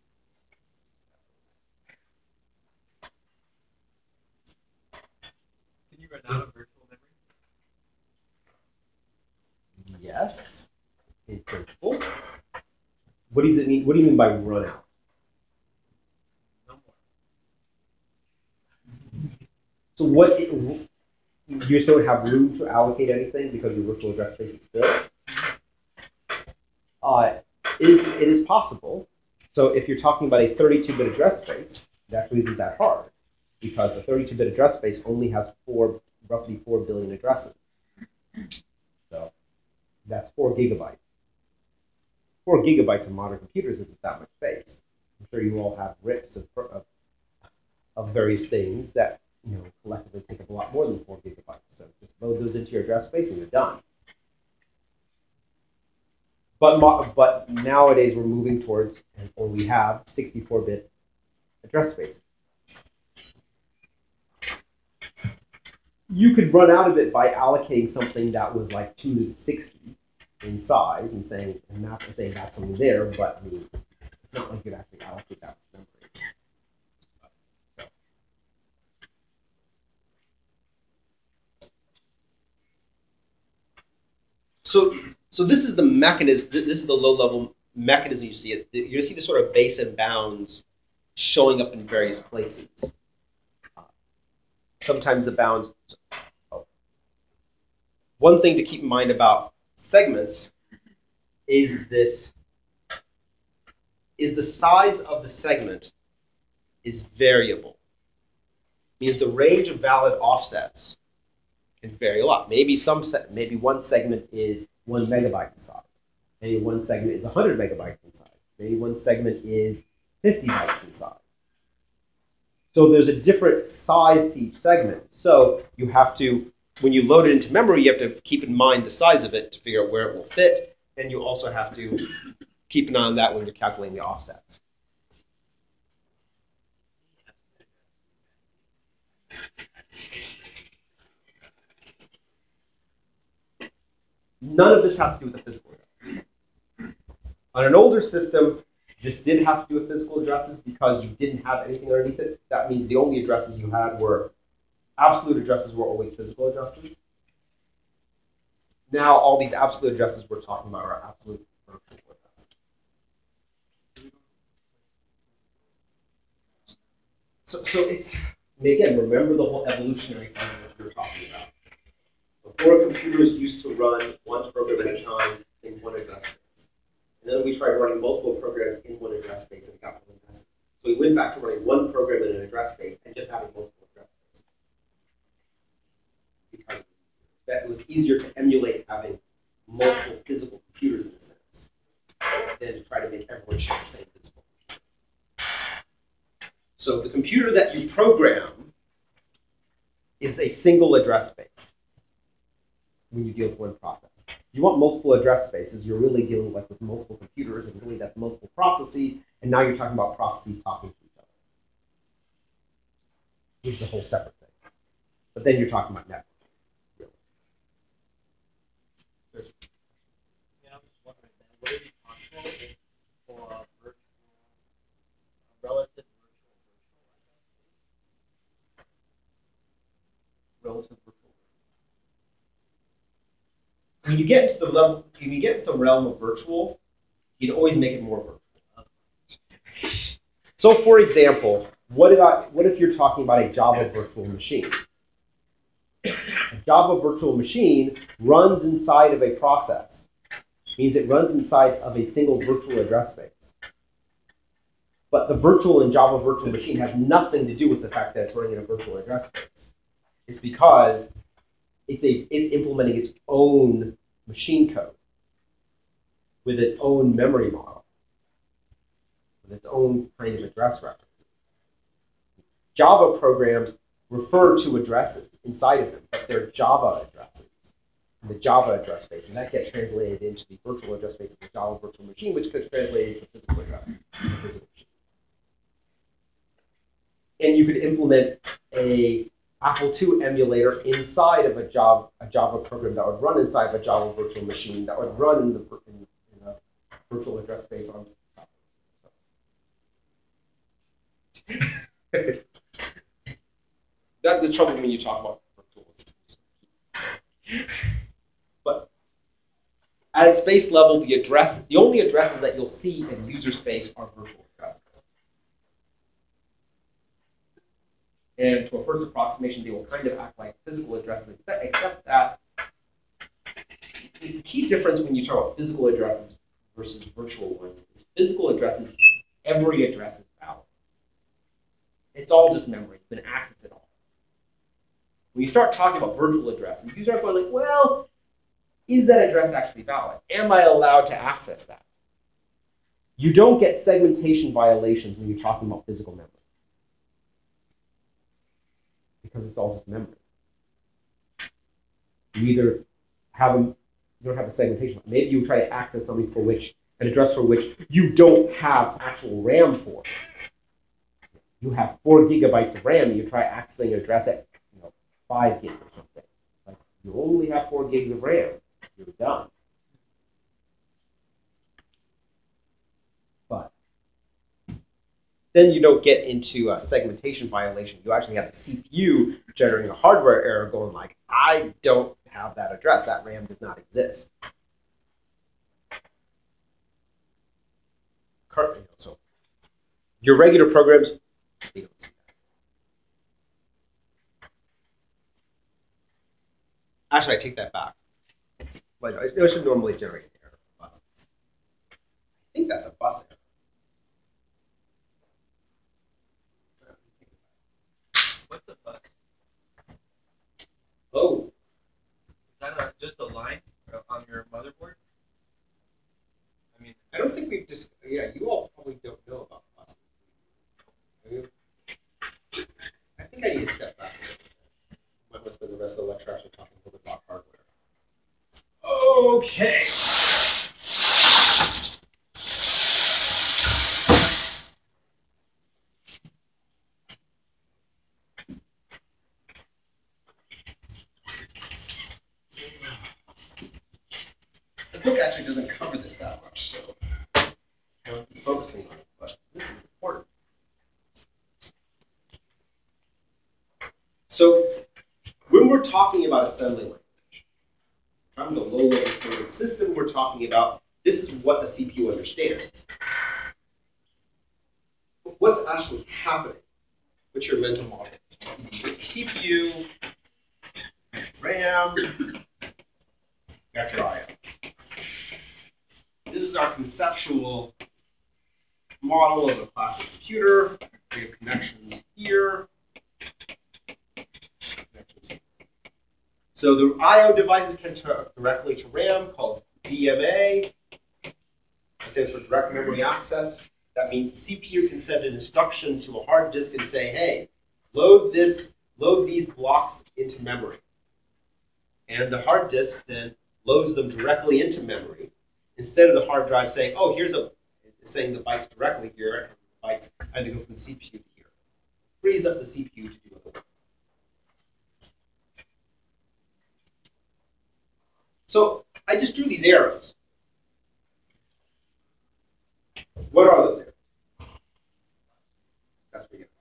Can you run out of virtual memory? Yes, in principle. What does it mean? What do you mean by run out? No more. So what? It, you just don't have room to allocate anything because your virtual address space is filled. Uh, it is it is possible. So if you're talking about a thirty-two bit address space, it actually isn't that hard because a thirty-two bit address space only has four, roughly four billion addresses. So that's four gigabytes. Four gigabytes of modern computers isn't that much space. I'm sure you all have rips of, of, of various things that you know collectively take up a lot more than four gigabytes. So just load those into your address space and you're done. But but nowadays we're moving towards, or we have sixty-four bit address spaces. You could run out of it by allocating something that was like two to the sixty in size and saying, and not saying that's something there, but I mean, it's not like you'd actually allocate that much memory. So, so this is the mechanism. This is the low-level mechanism you see. It you see the sort of base and bounds showing up in various places. Sometimes the bounds. Oh. One thing to keep in mind about segments is this: is the size of the segment is variable. It means the range of valid offsets can vary a lot. Maybe some se- maybe one segment is one megabyte in size. Maybe one segment is one hundred megabytes in size. Maybe one segment is fifty bytes in size. So there's a different size to each segment. So you have to, when you load it into memory, you have to keep in mind the size of it to figure out where it will fit. And you also have to keep an eye on that when you're calculating the offsets. None of this has to do with the physical address. On an older system, this did have to do with physical addresses because you didn't have anything underneath it. That means the only addresses you had were absolute addresses were always physical addresses. Now all these absolute addresses we're talking about are absolute virtual addresses. So, so it's, again, remember the whole evolutionary thing that we were talking about. Before, computers used to run one program at a time in one address space. And then we tried running multiple programs in one address space and it got really messy. So we went back to running one program in an address space and just having multiple address spaces. Because it was easier to emulate having multiple physical computers in a sense than to try to make everyone share the same physical computer. So the computer that you program is a single address space when you deal with one process. If you want multiple address spaces, you're really dealing like with multiple computers, and really that's multiple processes, and now you're talking about processes talking to each other, which is a whole separate thing. But then you're talking about networking. Really. Yeah, I was just wondering then, would it be possible if for a virtual, a relative virtual virtual address Relative virtual. When you get into the level, when you get into the realm of virtual, you'd always make it more virtual. So, for example, what if I, what if you're talking about a Java virtual machine? A Java virtual machine runs inside of a process. Means it runs inside of a single virtual address space. But the virtual in Java virtual machine has nothing to do with the fact that it's running in a virtual address space. It's because it's a it's implementing its own machine code with its own memory model, with its own kind of address references. Java programs refer to addresses inside of them, but they're Java addresses in the Java address space, and that gets translated into the virtual address space of the Java virtual machine, which gets translated into the physical address of the physical machine. And you could implement a Apple two emulator inside of a Java, a Java program that would run inside of a Java virtual machine that would run in the in, in a virtual address space on top. That's the trouble when you talk about virtual. But at its base level, the address, the only addresses that you'll see in user space are virtual addresses. And to a first approximation, they will kind of act like physical addresses, except that the key difference when you talk about physical addresses versus virtual ones is physical addresses, every address is valid. It's all just memory. You can access it all. When you start talking about virtual addresses, you start going like, well, is that address actually valid? Am I allowed to access that? You don't get segmentation violations when you're talking about physical memory, because it's all just memory. You either have a, you don't have a segmentation. Maybe you try to access something for which, an address for which you don't have actual RAM for. You have four gigabytes of RAM, you try accessing an address at you know, five gigs or something. Like, you only have four gigs of RAM. You're done. But then you don't get into a segmentation violation. You actually have the C P U generating a hardware error going like, I don't have that address. That RAM does not exist. So your regular programs, they don't see that. Actually, I take that back. But it should normally generate an error for buses. I think that's a bus error. What's a bus? Oh. Is that a, just a line on your motherboard? I mean, I don't think we've just, yeah, you all probably don't know about buses. focusing on it, but this is important. So when we're talking about assembly language, from the low-level code of the system, we're talking about this is what the C P U understands. What's actually happening? What's your mental model? Your C P U, RAM, got your I O. This is our conceptual model of a classic computer. We have connections here. Connections here. So the I O devices can talk directly to RAM, called D M A. That stands for direct memory access. That means the C P U can send an instruction to a hard disk and say, hey, load this, load these blocks into memory. And the hard disk then loads them directly into memory, instead of the hard drive saying, oh, here's a, saying the bytes directly here, and the bytes had to go from the C P U to here. It frees up the C P U to do other work. So I just drew these arrows. What are those arrows? That's what we get.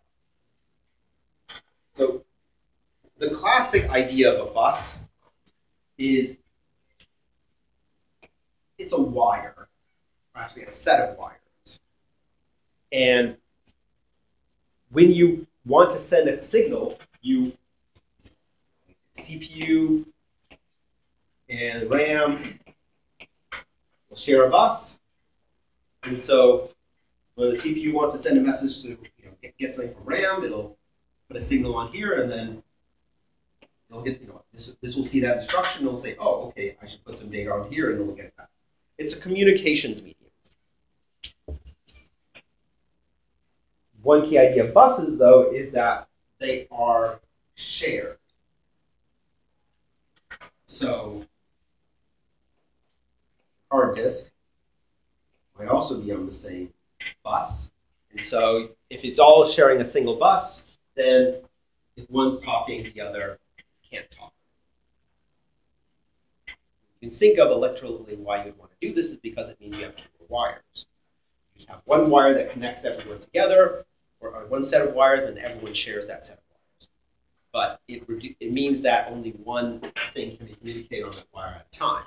So the classic idea of a bus is it's a wire, or actually a set of wires. And when you want to send a signal, you C P U and RAM will share a bus. And so when the C P U wants to send a message to you know, get, get something from RAM, it'll put a signal on here, and then it'll get, you know, this, this will see that instruction, and it'll say, oh, okay, I should put some data on here, and it'll get that. It's a communications medium. One key idea of buses, though, is that they are shared. So hard disk might also be on the same bus. And so if it's all sharing a single bus, then if one's talking, the other can't talk. You can think of electrically why you'd want to do this is because it means you have fewer wires. You just have one wire that connects everyone together, or, or one set of wires, and everyone shares that set of wires. But it, it means that only one thing can be communicated on that wire at a time.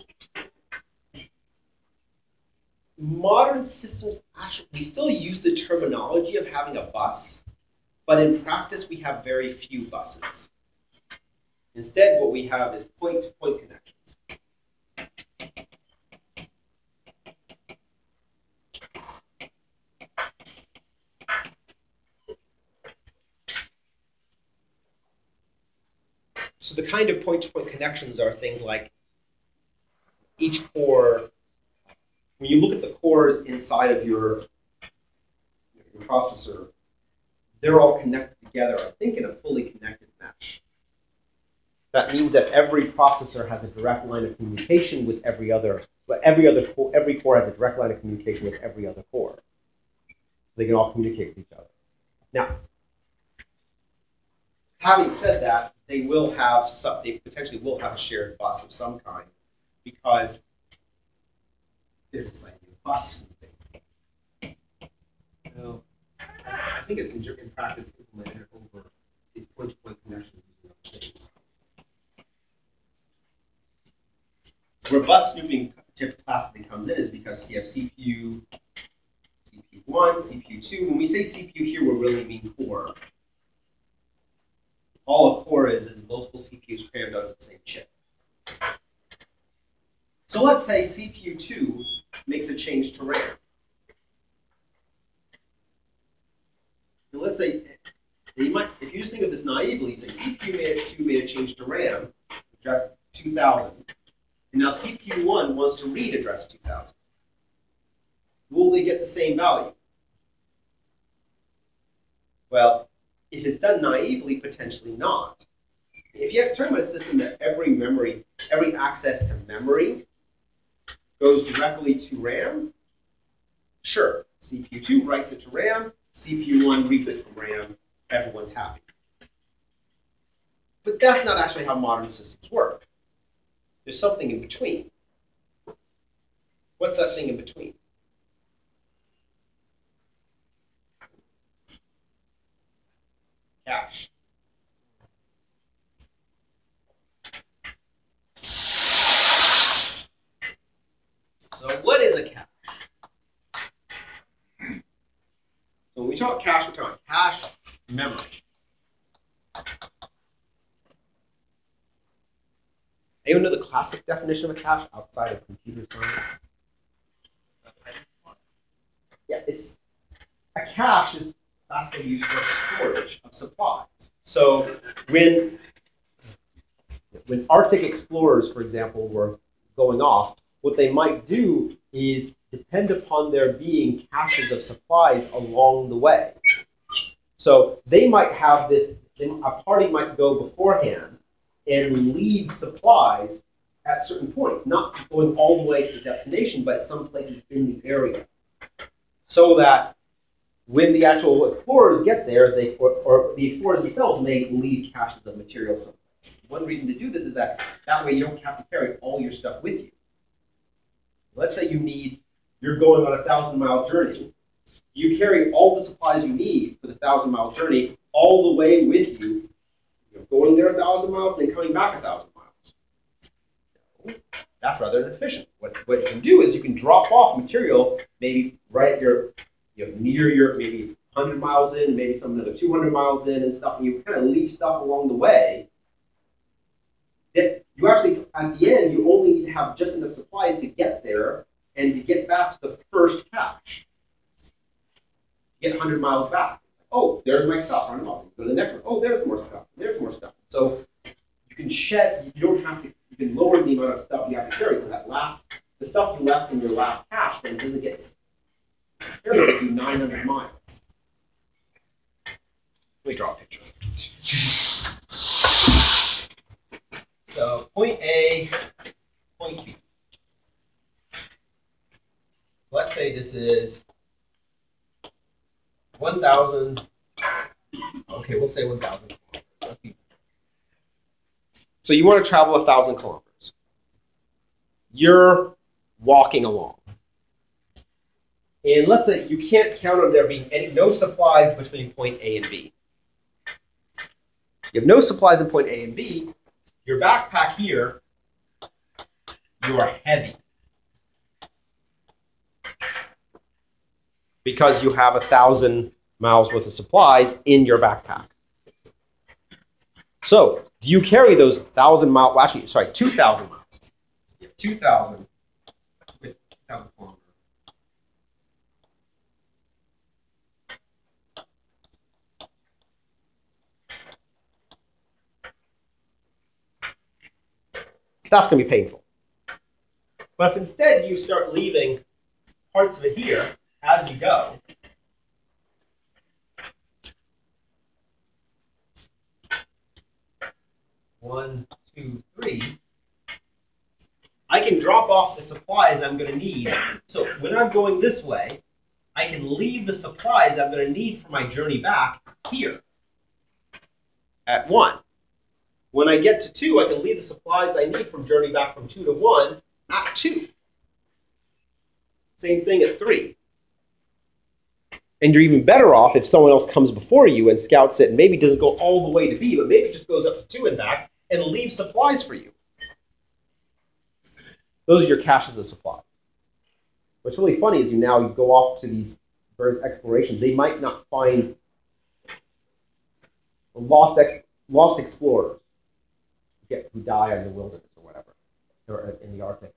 Modern systems, actually, we still use the terminology of having a bus, but in practice, we have very few buses. Instead, what we have is point-to-point connections. So the kind of point-to-point connections are things like each core. When you look at the cores inside of your, your processor, they're all connected together, I think, in a fully connected mesh. That means that every processor has a direct line of communication with every other, but every other core, every core has a direct line of communication with every other core. They can all communicate with each other. Now, having said that, they will have some, they potentially will have a shared bus of some kind, because there's like a bus. Well, I think it's in, in practice implemented over these point-to-point connections using other things. Where bus snooping classically comes in is because you have C P U, C P U one, C P U two. When we say C P U here, we really mean core. All a core is is multiple C P Us crammed onto the same chip. So let's say C P U two makes a change to RAM. And let's say, you might, if you just think of this naively, you say C P U two made a change to RAM, address two thousand. And now C P U one wants to read address two thousand. Will they get the same value? Well, if it's done naively, potentially not. If you have talking about a system that every memory, every access to memory goes directly to RAM, sure, C P U two writes it to RAM, C P U one reads it from RAM, everyone's happy. But that's not actually how modern systems work. There's something in between. What's that thing in between? when we talk about cache, we're talking cache memory. Anyone know the classic definition of a cache outside of computer science? Yeah, it's a cache is classically used for storage of supplies. So when when Arctic explorers, for example, were going off, what they might do is depend upon there being caches of supplies along the way. So they might have this, a party might go beforehand and leave supplies at certain points, not going all the way to the destination, but at some places in the area. So that when the actual explorers get there, they or, or the explorers themselves may leave caches of material someplace. One reason to do this is that that way you don't have to carry all your stuff with you. Let's say you need, you're going on a thousand mile journey. You carry all the supplies you need for the thousand mile journey all the way with you, you know, going there a thousand miles and then coming back a thousand miles. That's rather inefficient. What, what you can do is you can drop off material maybe right at your, you know, near your, maybe one hundred miles in, maybe some another two hundred miles in and stuff, and you kind of leave stuff along the way. That you actually, at the end, you only need to have just enough supplies to get there and to get back to the first cache. Get one hundred miles back. Oh, there's my stuff. one hundred miles. Go to the next one. Oh, there's more stuff. There's more stuff. So you can shed, you don't have to, you can lower the amount of stuff you have to carry because that last, the stuff you left in your last cache then doesn't get carried with you nine hundred miles. Let me draw a picture. So point A, point B. Let's say this is one thousand, okay, we'll say one thousand kilometers. So you want to travel one thousand kilometers. You're walking along. And let's say you can't count on there being any no supplies between point A and B. You have no supplies in point A and B. Your backpack here, you are heavy. Because you have a thousand miles worth of supplies in your backpack. So, do you carry those thousand miles? Well, actually, sorry, two thousand miles. You have two thousand with two thousand kilometers. That's going to be painful. But if instead you start leaving parts of it here as you go, one, two, three, I can drop off the supplies I'm going to need. So when I'm going this way, I can leave the supplies I'm going to need for my journey back here at one. When I get to two, I can leave the supplies I need from journey back from two to one at two. Same thing at three. And you're even better off if someone else comes before you and scouts it and maybe doesn't go all the way to B, but maybe just goes up to two and back and leaves supplies for you. Those are your caches of supplies. What's really funny is you now you go off to these various explorations. They might not find lost ex, lost explorers get, who die in the wilderness or whatever, or in the Arctic.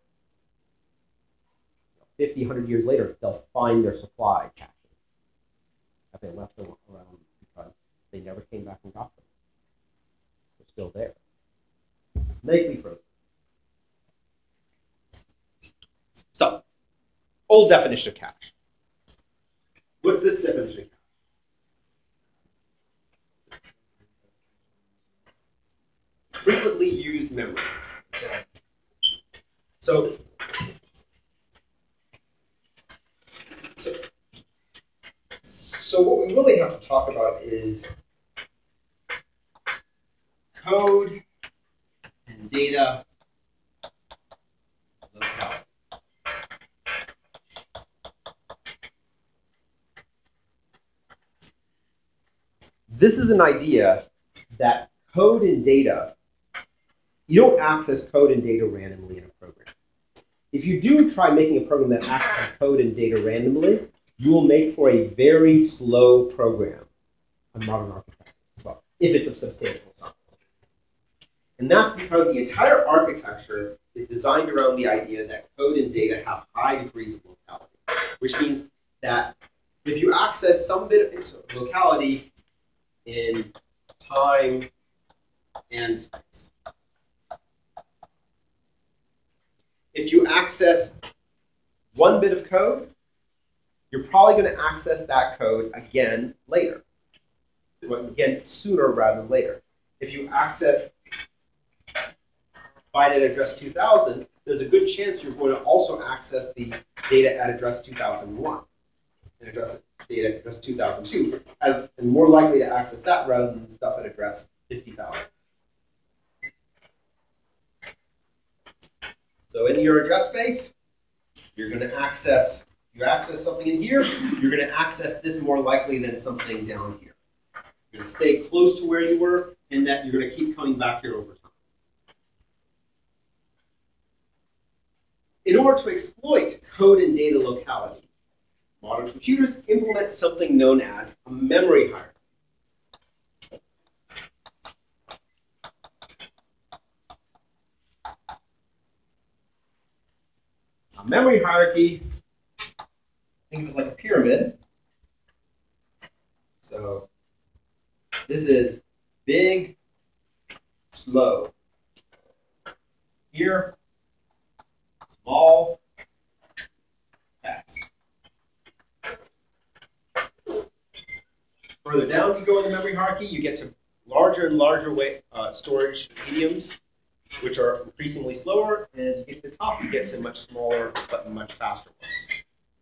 fifty, one hundred years later, they'll find their supply caches that they left around because they never came back and got them. They're still there. Nicely frozen. So, old definition of cache. What's this definition of cache? Frequently used memory. So, so, so what we really have to talk about is code and data locality. This is an idea that code and data, you don't access code and data randomly in a program. If you do try making a program that accesses code and data randomly, you will make for a very slow program on modern architecture, well, if it's of substantial size. And that's because the entire architecture is designed around the idea that code and data have high degrees of locality, which means that if you access some bit of locality in time and space, if you access one bit of code, you're probably going to access that code again later. Again, sooner rather than later. If you access byte at address two thousand, there's a good chance you're going to also access the data at address two thousand one and address data at address two thousand two, as and more likely to access that rather than stuff at address fifty thousand. So in your address space, you're going to access, you access something in here, you're going to access this more likely than something down here. You're going to stay close to where you were, and that you're going to keep coming back here over time. In order to exploit code and data locality, modern computers implement something known as a memory hierarchy. A memory hierarchy, think of it like a pyramid. So this is big, slow. Here, small, fast. Further down you go in the memory hierarchy, you get to larger and larger way, uh, storage mediums, which are increasingly slower. And as you get to the top, you get to much smaller but much faster ones.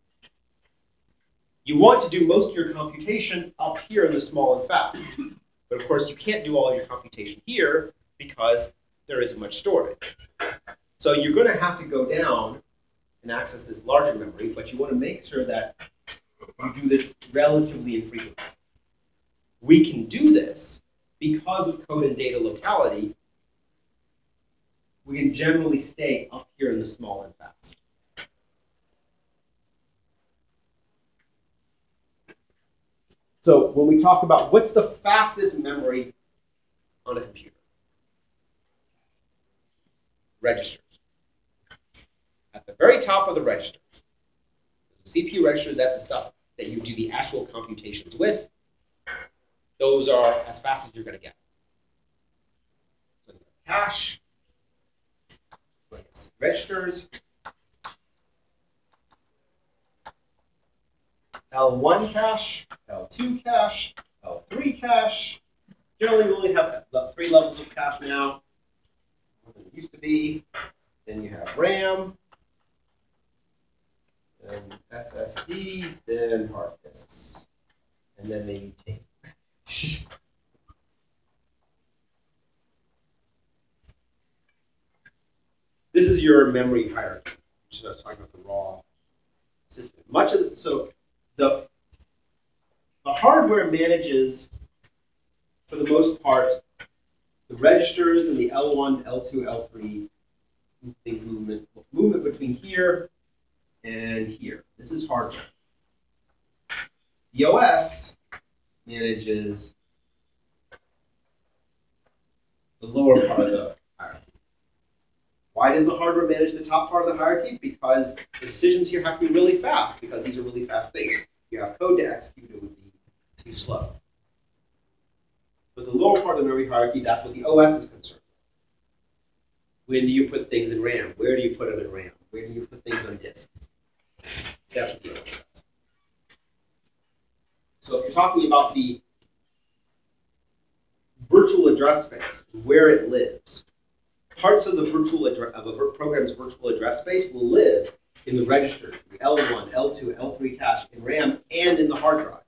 You want to do most of your computation up here in the small and fast. But of course, you can't do all of your computation here because there isn't much storage. So you're going to have to go down and access this larger memory, but you want to make sure that you do this relatively infrequently. We can do this because of code and data locality. We can generally stay up here in the small and fast. So when we talk about what's the fastest memory on a computer? Registers. At the very top of the registers, the C P U registers, that's the stuff that you do the actual computations with. Those are as fast as you're going to get. So cache, registers, L one cache, L two cache, L three cache. Generally, we only have three levels of cache now, more than it used to be. Then you have RAM, then S S D, then hard disks, and then maybe tape. This is your memory hierarchy, which I was talking about the raw system. Much of the, so the the hardware manages, for the most part, the registers and the L one, L two, L three things movement movement between here and here. This is hardware. The O S manages the lower part of the hierarchy. Why does the hardware manage the top part of the hierarchy? Because the decisions here have to be really fast, because these are really fast things. If you have code to execute, it would be too slow. But the lower part of the memory hierarchy, that's what the O S is concerned with. When do you put things in RAM? Where do you put them in RAM? Where do you put things on disk? That's what the O S does. So if you're talking about the virtual address space, where it lives, parts of the virtual address of a program's virtual address space will live in the registers, the L one, L two, L three cache in RAM, and in the hard drive.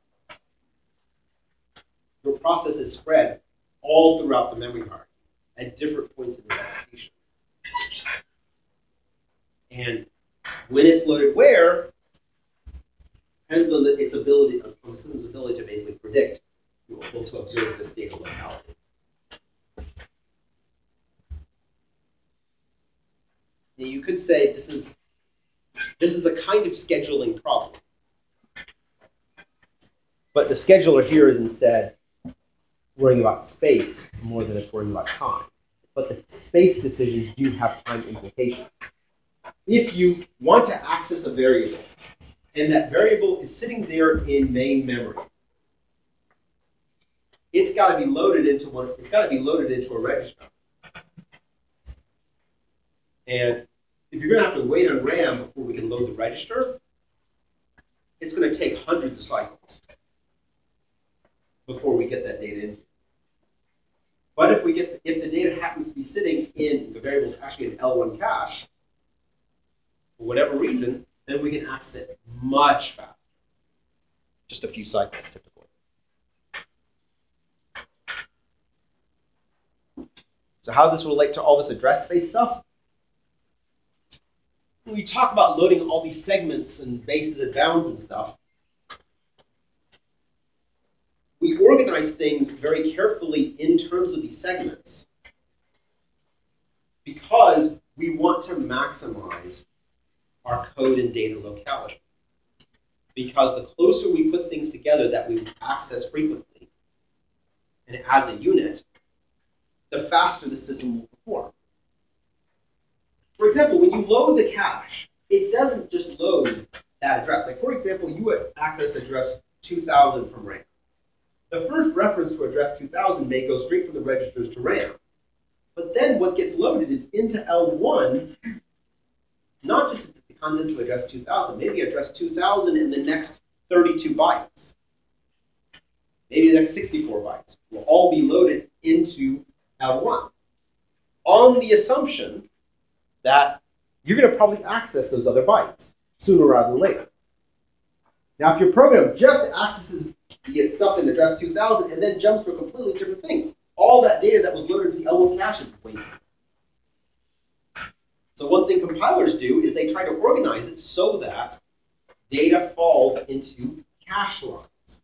Your process is spread all throughout the memory hierarchy at different points in the execution. And when it's loaded where depends on the, its ability, on the system's ability to basically predict, you're able to observe this data locality. Now you could say this is this is a kind of scheduling problem. But the scheduler here is instead worrying about space more than it's worrying about time. But the space decisions do have time implications. If you want to access a variable, and that variable is sitting there in main memory, it's got to be loaded into one. It's got to be loaded into a register. And if you're going to have to wait on RAM before we can load the register, it's going to take hundreds of cycles before we get that data in. But if we get, if the data happens to be sitting in the variable is actually in L one cache, for whatever reason, then we can access it much faster. Just a few cycles, typically. So how does this relate to all this address space stuff? When we talk about loading all these segments and bases and bounds and stuff, we organize things very carefully in terms of these segments because we want to maximize our code and data locality. Because the closer we put things together that we access frequently and as a unit, the faster the system will perform. For example, when you load the cache, it doesn't just load that address. Like, for example, you would access address two thousand from RAM. The first reference to address two thousand may go straight from the registers to RAM. But then what gets loaded is into L one, not just the contents of address two thousand, maybe address two thousand and the next thirty-two bytes. Maybe the next sixty-four bytes will all be loaded into L one on the assumption that you're going to probably access those other bytes sooner rather than later. Now, if your program just accesses the stuff in address two thousand and then jumps to a completely different thing, all that data that was loaded to the L one cache is wasted. So one thing compilers do is they try to organize it so that data falls into cache lines,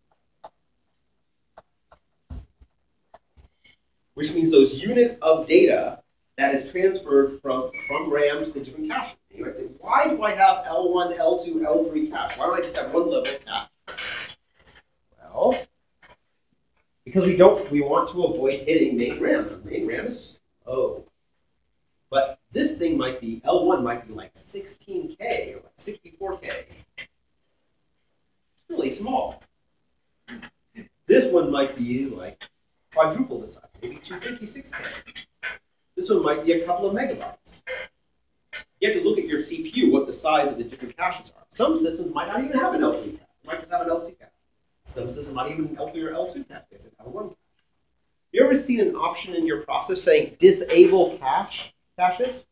which means those unit of data that is transferred from, from RAM to the different caches. And you might say, why do I have L one, L two, L three cache? Why don't I just have one level of cache? Well, because we don't, we want to avoid hitting main RAM. So main RAM is slow. But this thing might be, L one might be like sixteen K or like sixty-four K. It's really small. This one might be like quadruple the size, maybe two fifty-six K. This one might be a couple of megabytes. You have to look at your C P U, what the size of the different caches are. Some systems might not even have an L three cache. They might just have an L two cache. Some systems might even have an L three or L two cache. They have an L one cache. You ever seen an option in your process saying disable cache caches?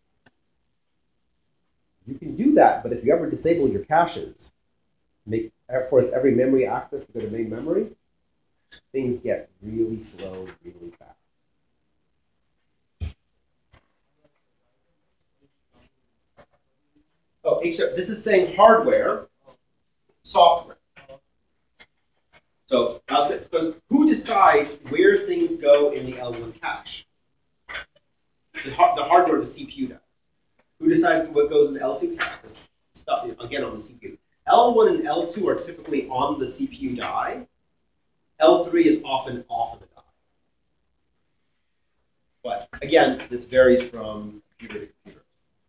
You can do that, but if you ever disable your caches, make force every memory access to go to main memory, things get really slow, really fast. Oh, this is saying hardware, software. So I'll say, because who decides where things go in the L one cache? The, the hardware, the C P U does. Who decides what goes in the L two cache? The stuff, again, on the C P U. L one and L two are typically on the C P U die. L three is often off of the die. But again, this varies from computer to computer.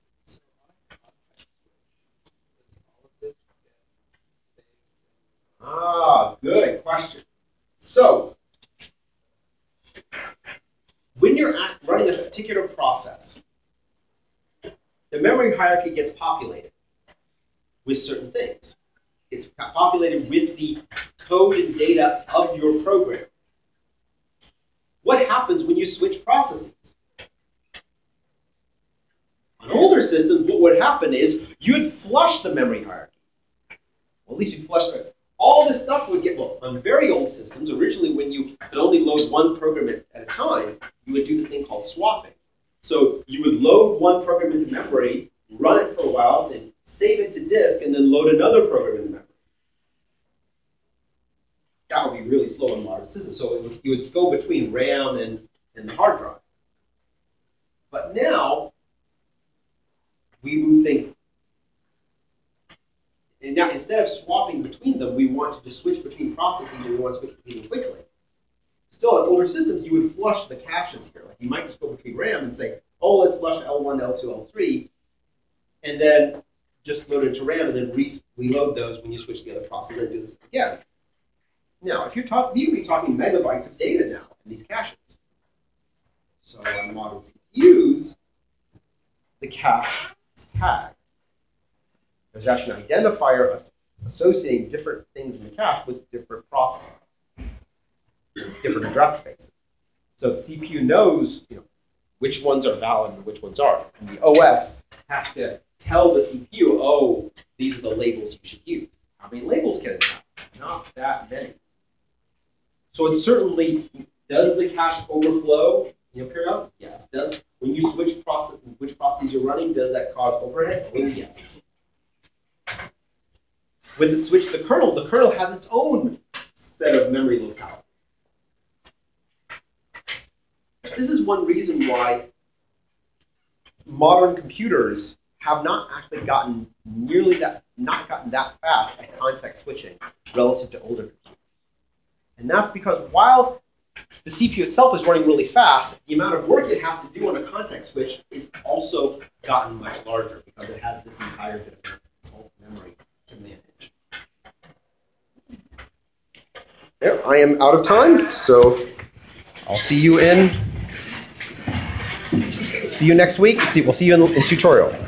Ah, good question. So, when you're running a particular process, the memory hierarchy gets populated with certain things. It's populated with the code and data of your program. What happens when you switch processes? On older systems, what would happen is you'd flush the memory hierarchy. Well, at least you'd flush it. All this stuff would get, well, on very old systems, originally when you could only load one program at, at a time, you would do this thing called swapping. So you would load one program into memory, run it for a while, then save it to disk, and then load another program into memory. That would be really slow on modern systems. So it would, you would go between RAM and, and the hard drive. But now, we move things And now instead of swapping between them, we want to just switch between processes and we want to switch between them quickly. Still, in older systems, you would flush the caches here. Like you might just go between RAM and say, oh, let's flush L one, L two, L three, and then just load it into RAM and then re- reload those when you switch the other process and do this again. Now, if you're talking, you'd be talking megabytes of data now in these caches. So on modern C P Us, the cache is tagged. There's actually an identifier associating different things in the cache with different processes, different address spaces. So the C P U knows, you know, which ones are valid and which ones aren't. And the O S has to tell the C P U, oh, these are the labels you should use. How many labels can it have? Not that many. So it certainly, does the cache overflow, you know, periodically? Yes. Does, when you switch process, which processes you're running, does that cause overhead? Oh, yes. When it switches the kernel, the kernel has its own set of memory locality. This is one reason why modern computers have not actually gotten nearly that, not gotten that fast at context switching relative to older computers. And that's because while the C P U itself is running really fast, the amount of work it has to do on a context switch is also gotten much larger because it has this entire bit of memory to manage. Yeah, I am out of time, so I'll see you in. See you next week. See, we'll see you in, in tutorial.